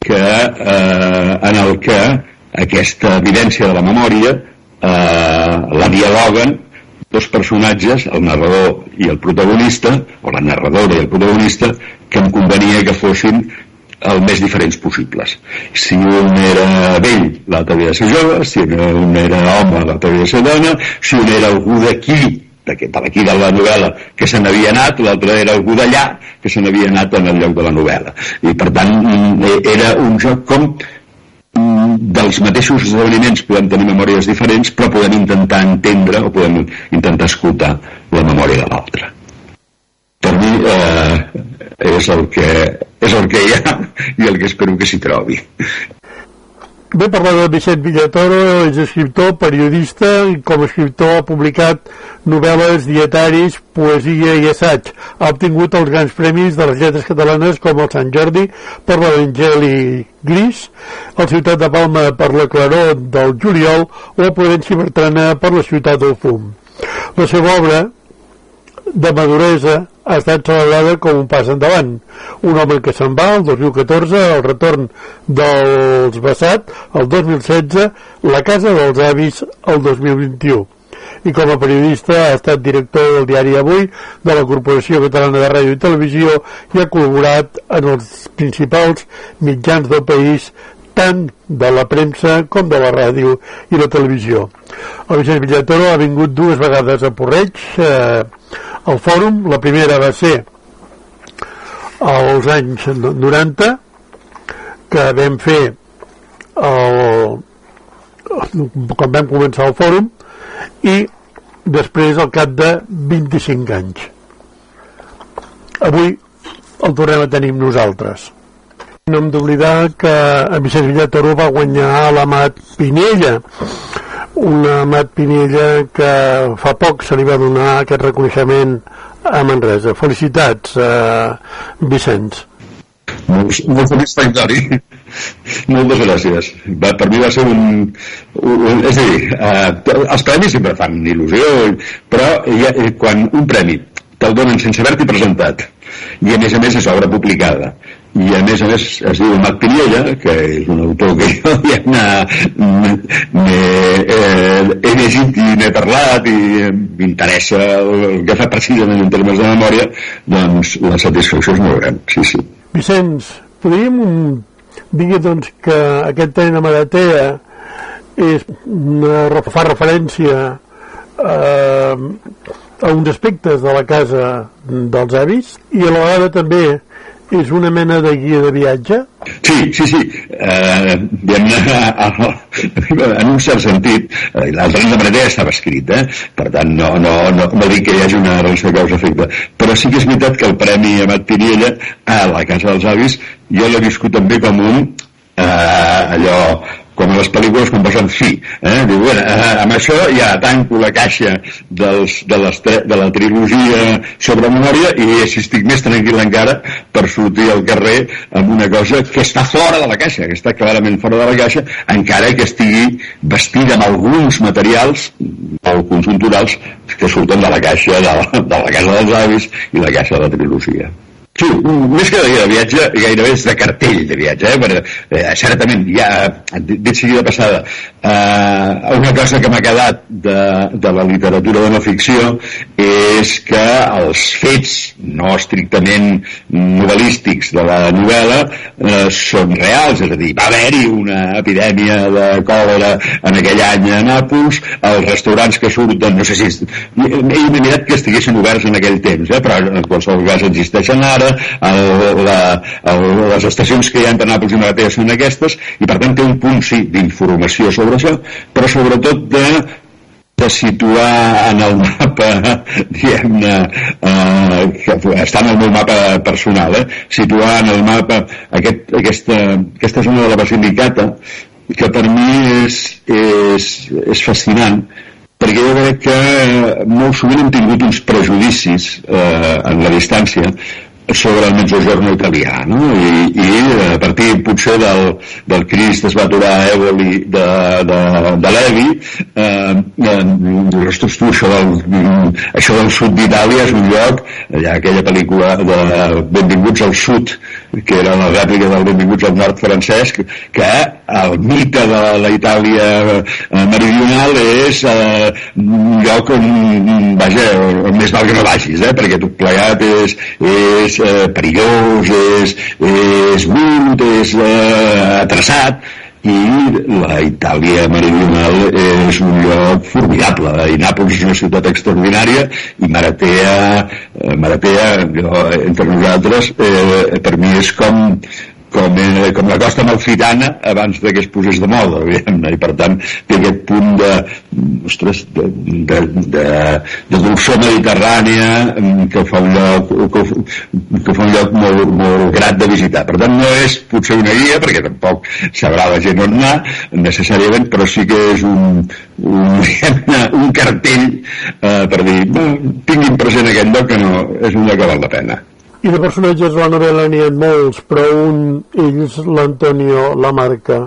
[SPEAKER 5] en el que aquesta evidència de la memòria la dialoguen dos personatges, el narrador i el protagonista, o la narradora i el protagonista, que em convenia que fossin el més diferents possibles. Si un era vell, l'altre havia de ser jove; si un era home, l'altre havia de ser dona; si un era algú d'aquí de la novel·la, que se n'havia anat, l'altre era algú d'allà, que se n'havia anat en el lloc de la novel·la. I per tant era un joc com dels mateixos esdeveniments podem tenir memòries diferents, però podem intentar entendre o podem intentar escoltar la memòria de l'altre. Per mi és el que hi ha i el que espero que s'hi trobi.
[SPEAKER 6] Bé, parlar de Vicent Villatoro, és escriptor, periodista, i com a escriptor ha publicat novel·les, dietaris, poesia i assaig. Ha obtingut els grans premis de les lletres catalanes, com el Sant Jordi per l'Evangeli Gris, el Ciutat de Palma per la claror del juliol o la Prudència Bertrana per la Ciutat del fum. La seva obra de maduresa ha estat celebrada com un pas endavant. Un home que se'n va, el 2014, el retorn dels Bassat, el 2016, la casa dels avis, el 2021. I com a periodista ha estat director del diari Avui, de la Corporació Catalana de Ràdio i Televisió, i ha col·laborat en els principals mitjans del país, tant de la premsa com de la ràdio i la televisió. El Vicent Villatoro ha vingut dues vegades a Porreig, al fòrum. La primera va ser als anys 90, que vam fer quan vam començar el fòrum, i després al cap de 25 anys. Avui el tornem a tenir nosaltres. No hem d'oblidar que en Vicent Villatoro va guanyar l'Amat Pinella, una Amat Pinella que fa poc se li va donar aquest reconeixement a Manresa. Felicitats, Vicenç.
[SPEAKER 5] Molt satisfactori. Moltes gràcies. Per mi va ser és a dir, els premis sempre fan il·lusió, però quan un premi te'l donen sense haver-t'hi presentat, i a més és obra publicada, i a més es diu Amat Pinella, que és un autor que jo he llegit i n'he parlat i m'interessa el que fa precisament en termes de memòria, doncs la satisfacció és molt gran. Sí.
[SPEAKER 6] Vicenç, podríem dir doncs que aquest tren a Maratea fa referència a uns aspectes de la casa dels avis, i a la vegada també és una mena de guia de viatge?
[SPEAKER 5] Sí. En un cert sentit, l'altre de manera ja estava escrit, per tant no dic que hi hagi una relació causa-efecte, però sí que és veritat que el Premi Amat Piniella a la Casa dels Avis jo l'he viscut també com un allò, com a les pel·lícules quan posen fi, diu, amb això ja tanco la caixa de la trilogia sobre memòria i així estic més tranquil encara per sortir al carrer amb una cosa que està fora de la caixa, que està clarament fora de la caixa, encara que estigui vestida amb alguns materials molt conjunturals que surten de la caixa de la Casa dels Avis i la caixa de la trilogia. Sí, més que de viatge, gairebé és de cartell de viatge, perquè certament, ja, dit sigui de passada, una cosa que m'ha quedat de la literatura de no ficció és que els fets no estrictament novel·lístics de la novel·la són reals, és a dir, va haver-hi una epidèmia de còlera en aquell any a Nàpols, els restaurants que surten, no sé si he imaginat que estiguessin oberts en aquell temps, però en qualsevol cas existeixen ara, les estacions que hi ha entre Nàpols i Maratea són aquestes, i per tant té un punt, sí, d'informació sobre això, però sobretot de situar en el mapa, diguem-ne, que està en el meu mapa personal, situar en el mapa aquesta zona de la Basilicata, que per mi és fascinant, perquè jo crec que molt sovint hem tingut uns prejudicis en la distància sobre el mezzogiorno italià, no? I a partir potser del Crist es va aturar a Eboli de Levi, ostres tu, això del sud d'Itàlia és un lloc, hi ha aquella pel·lícula de Benvinguts al Sud, que era la rèplica del Benvinguts al Nord francès, que el mite de la Itàlia meridional és un lloc on, vaja, on més val que no vagis, perquè tot plegat és perillós, és brut, és atreçat, i la Itàlia meridional és un lloc formidable, i Nàpols és una ciutat extraordinària, i Maratea, entre nosaltres, per mi és com la costa amalfitana abans que es posés de moda, i per tant té aquest punt de dolçor mediterrània que fa un lloc molt grat de visitar. Per tant no és potser una guia, perquè tampoc sabrà la gent on anar necessàriament, però sí que és un cartell per dir, tinguin present aquest lloc, que no és un lloc que val la pena.
[SPEAKER 6] I de personatges a la novel·la n'hi ha molts, però ells, l'Antonio Lamarca,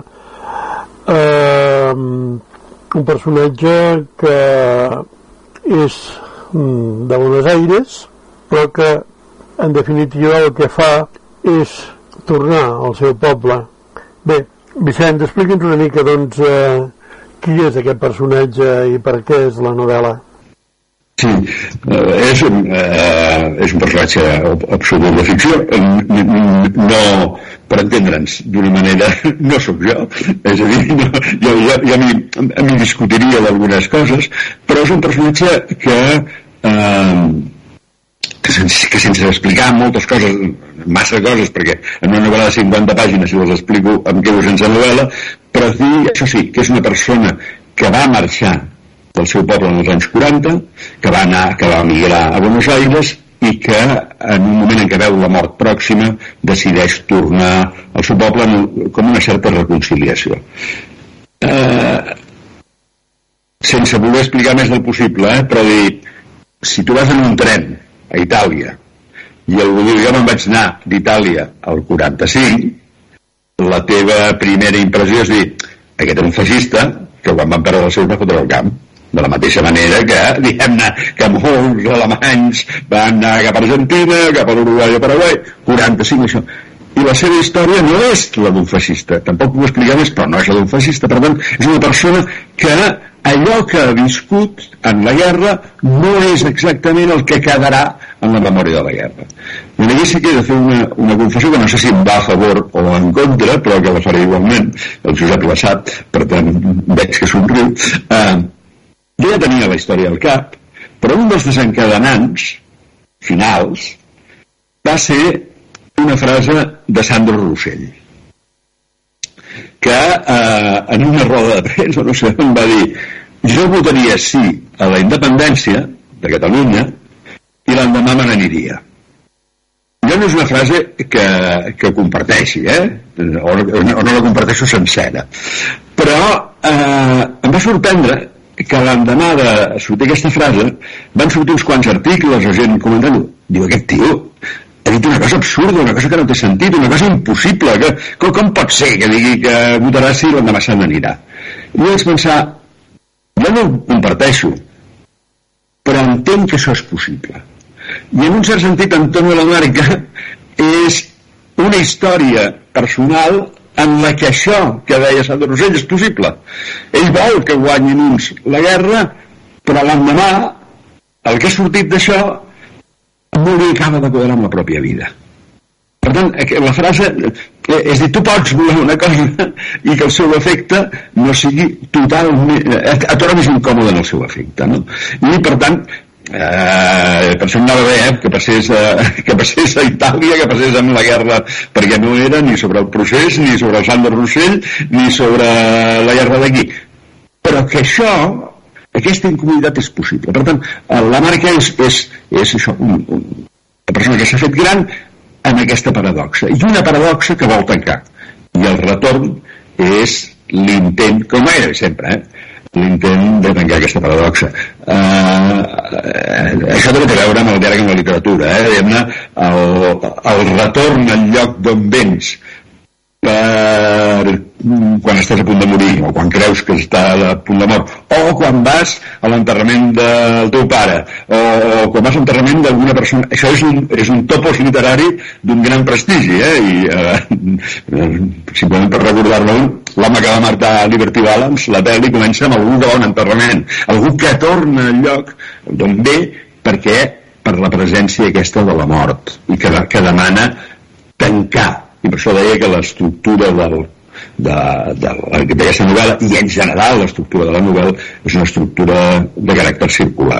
[SPEAKER 6] un personatge que és de Buenos Aires, però que en definitiva el que fa és tornar al seu poble. Bé, Vicent, explica'ns una mica, doncs, qui és aquest personatge i per què és la novel·la.
[SPEAKER 5] Sí, és un personatge absolut de ficció, no, per entendre'ns d'una manera, no sóc jo, és a dir, jo m'hi discutiria d'algunes coses, però és un personatge que sense explicar moltes coses, massa coses, perquè en una novel·la de 50 pàgines si les explico em quedo sense novel·la, però dir, això sí, que és una persona que va marxar del seu poble en els anys 40, que va emigrar a Buenos Aires i que en un moment en què veu la mort pròxima decideix tornar al seu poble com una certa reconciliació. Sense voler explicar més del possible, però dir, si tu vas en un tren a Itàlia i algú diu, jo me'n vaig anar d'Itàlia al 45, la teva primera impressió és dir, aquest era un feixista que quan van perdre els seus va fotre al camp. De la mateixa manera que, diguem-ne, que molts alemanys van anar cap a Argentina, cap a l'Uruguai o Paraguai, 45, això. I la seva història no és la d'un feixista, tampoc ho expliquem més, però no és la d'un feixista, per tant, és una persona que allò que ha viscut en la guerra no és exactament el que quedarà en la memòria de la guerra. I aquí sí que he de fer una confessió que no sé si em va a favor o en contra, però que la faré igualment, el Josep la sap, per tant veig que somriu. Jo ja tenia la història al cap, però un dels desencadenants finals va ser una frase de Sandro Rossell, que en una roda de premsa, no sé, em va dir: jo votaria sí a la independència de Catalunya i l'endemà me n'aniria. Jo no és una frase que comparteixi, o no la comparteixo sencera, però em va sorprendre que l'endemà de sortir aquesta frase van sortir uns quants articles o gent comentant-ho. Diu, aquest tio ha dit una cosa absurda, una cosa que no té sentit, una cosa impossible, com pot ser que digui que votarà sí i l'endemà se n'anirà? I vaig pensar, jo no ho comparteixo, però entenc que això és possible. I en un cert sentit Antonio Lamarca és una història personal en la que això que deia Sandro Rossell és possible. Ell vol que guanyin uns la guerra, però l'endemà el que ha sortit d'això no li acaba de quadrar amb la pròpia vida. Per tant, la frase és dir, tu pots voler una cosa i que el seu efecte no sigui totalment... et trobis incòmode en el seu efecte, no? I per tant, per això em anava bé que passés a Itàlia, que passés amb la guerra, perquè no era ni sobre el procés, ni sobre el Sandro Rossell, ni sobre la guerra d'aquí, però que això, aquesta incomoditat és possible. Per tant, la Marca és això, una persona que s'ha fet gran en aquesta paradoxa, i una paradoxa que vol tancar, i el retorn és l'intent, com gairebé sempre, l'intent de tancar aquesta paradoxa. Això té a veure amb el diàleg amb la literatura, diguem-ne, el retorn al lloc d'on vens quan estàs a punt de morir, o quan creus que estàs a punt de mort, o quan vas a l'enterrament del teu pare, o quan vas a l'enterrament d'alguna persona. Això és un topos literari d'un gran prestigi, i simplement per recordar-lo, l'home que va matar Liberty Balance, la pel·li comença amb algú que va a un enterrament, algú que torna al lloc d'on ve, perquè per la presència aquesta de la mort, i que demana tancar. I per això deia que l'estructura d'aquesta novel·la, i en general l'estructura de la novel·la, és una estructura de caràcter circular.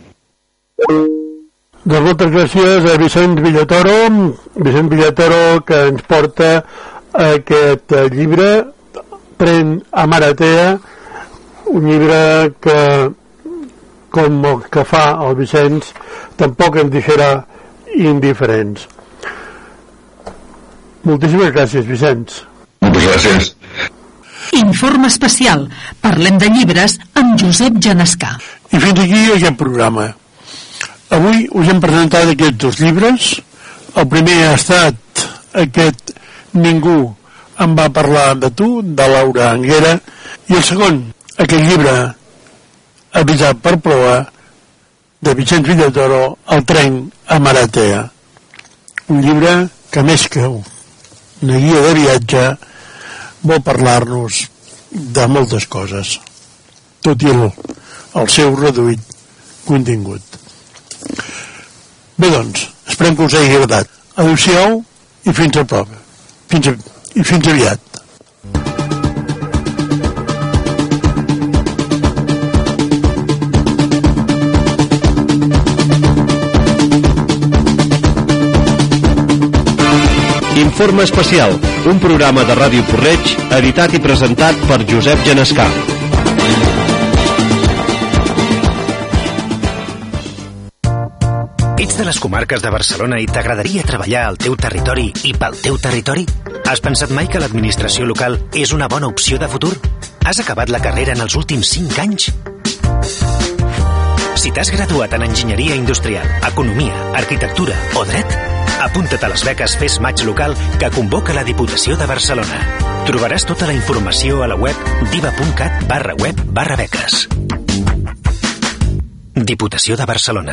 [SPEAKER 6] Doncs moltes gràcies a Vicent Villatoro, que ens porta aquest llibre, Pren a Maratea, un llibre que, com el que fa el Vicenç, tampoc ens deixarà indiferents. Moltíssimes gràcies, Vicenç.
[SPEAKER 5] Moltes gràcies.
[SPEAKER 3] Informe especial. Parlem de llibres amb Josep Genescà.
[SPEAKER 6] I fins aquí aquest programa. Avui us hem presentat aquests dos llibres. El primer ha estat aquest Ningú em va parlar de tu, de Laura Anguera, i el segon, aquest llibre Avisat per proa, de Vicenç Villatoro, El tren a Maratea. Un llibre que més que una guia de viatge vol parlar-nos de moltes coses, tot i el seu reduït contingut. Bé, doncs, esperem que us hagi agradat. Adéu-siau i fins a prop. Fins aviat.
[SPEAKER 1] Informe especial, un programa de Ràdio Porreig editat i presentat per Josep Genescà.
[SPEAKER 7] Ets de les comarques de Barcelona i t'agradaria treballar al teu territori i pel teu territori? Has pensat mai que l'administració local és una bona opció de futur? Has acabat la carrera en els últims 5 anys? Si t'has graduat en Enginyeria Industrial, Economia, Arquitectura o Dret, apunta't a les beques Fes Maig Local que convoca la Diputació de Barcelona. Trobaràs tota la informació a la web diva.cat/web/beques. Diputació de Barcelona.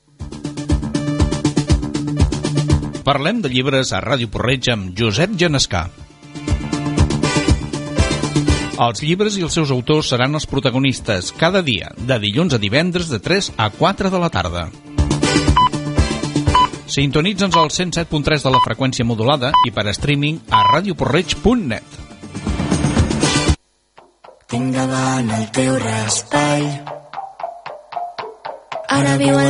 [SPEAKER 8] Parlem de llibres a Ràdio Porreig amb Josep Genescà. Els llibres i els seus autors seran els protagonistes cada dia, de dilluns a divendres de 3 a 4 de la tarda. Sintonitza'ns al 107.3 de la freqüència modulada i per streaming a radioporreig.net.
[SPEAKER 9] Tinc davant el teu raspall. Ara viu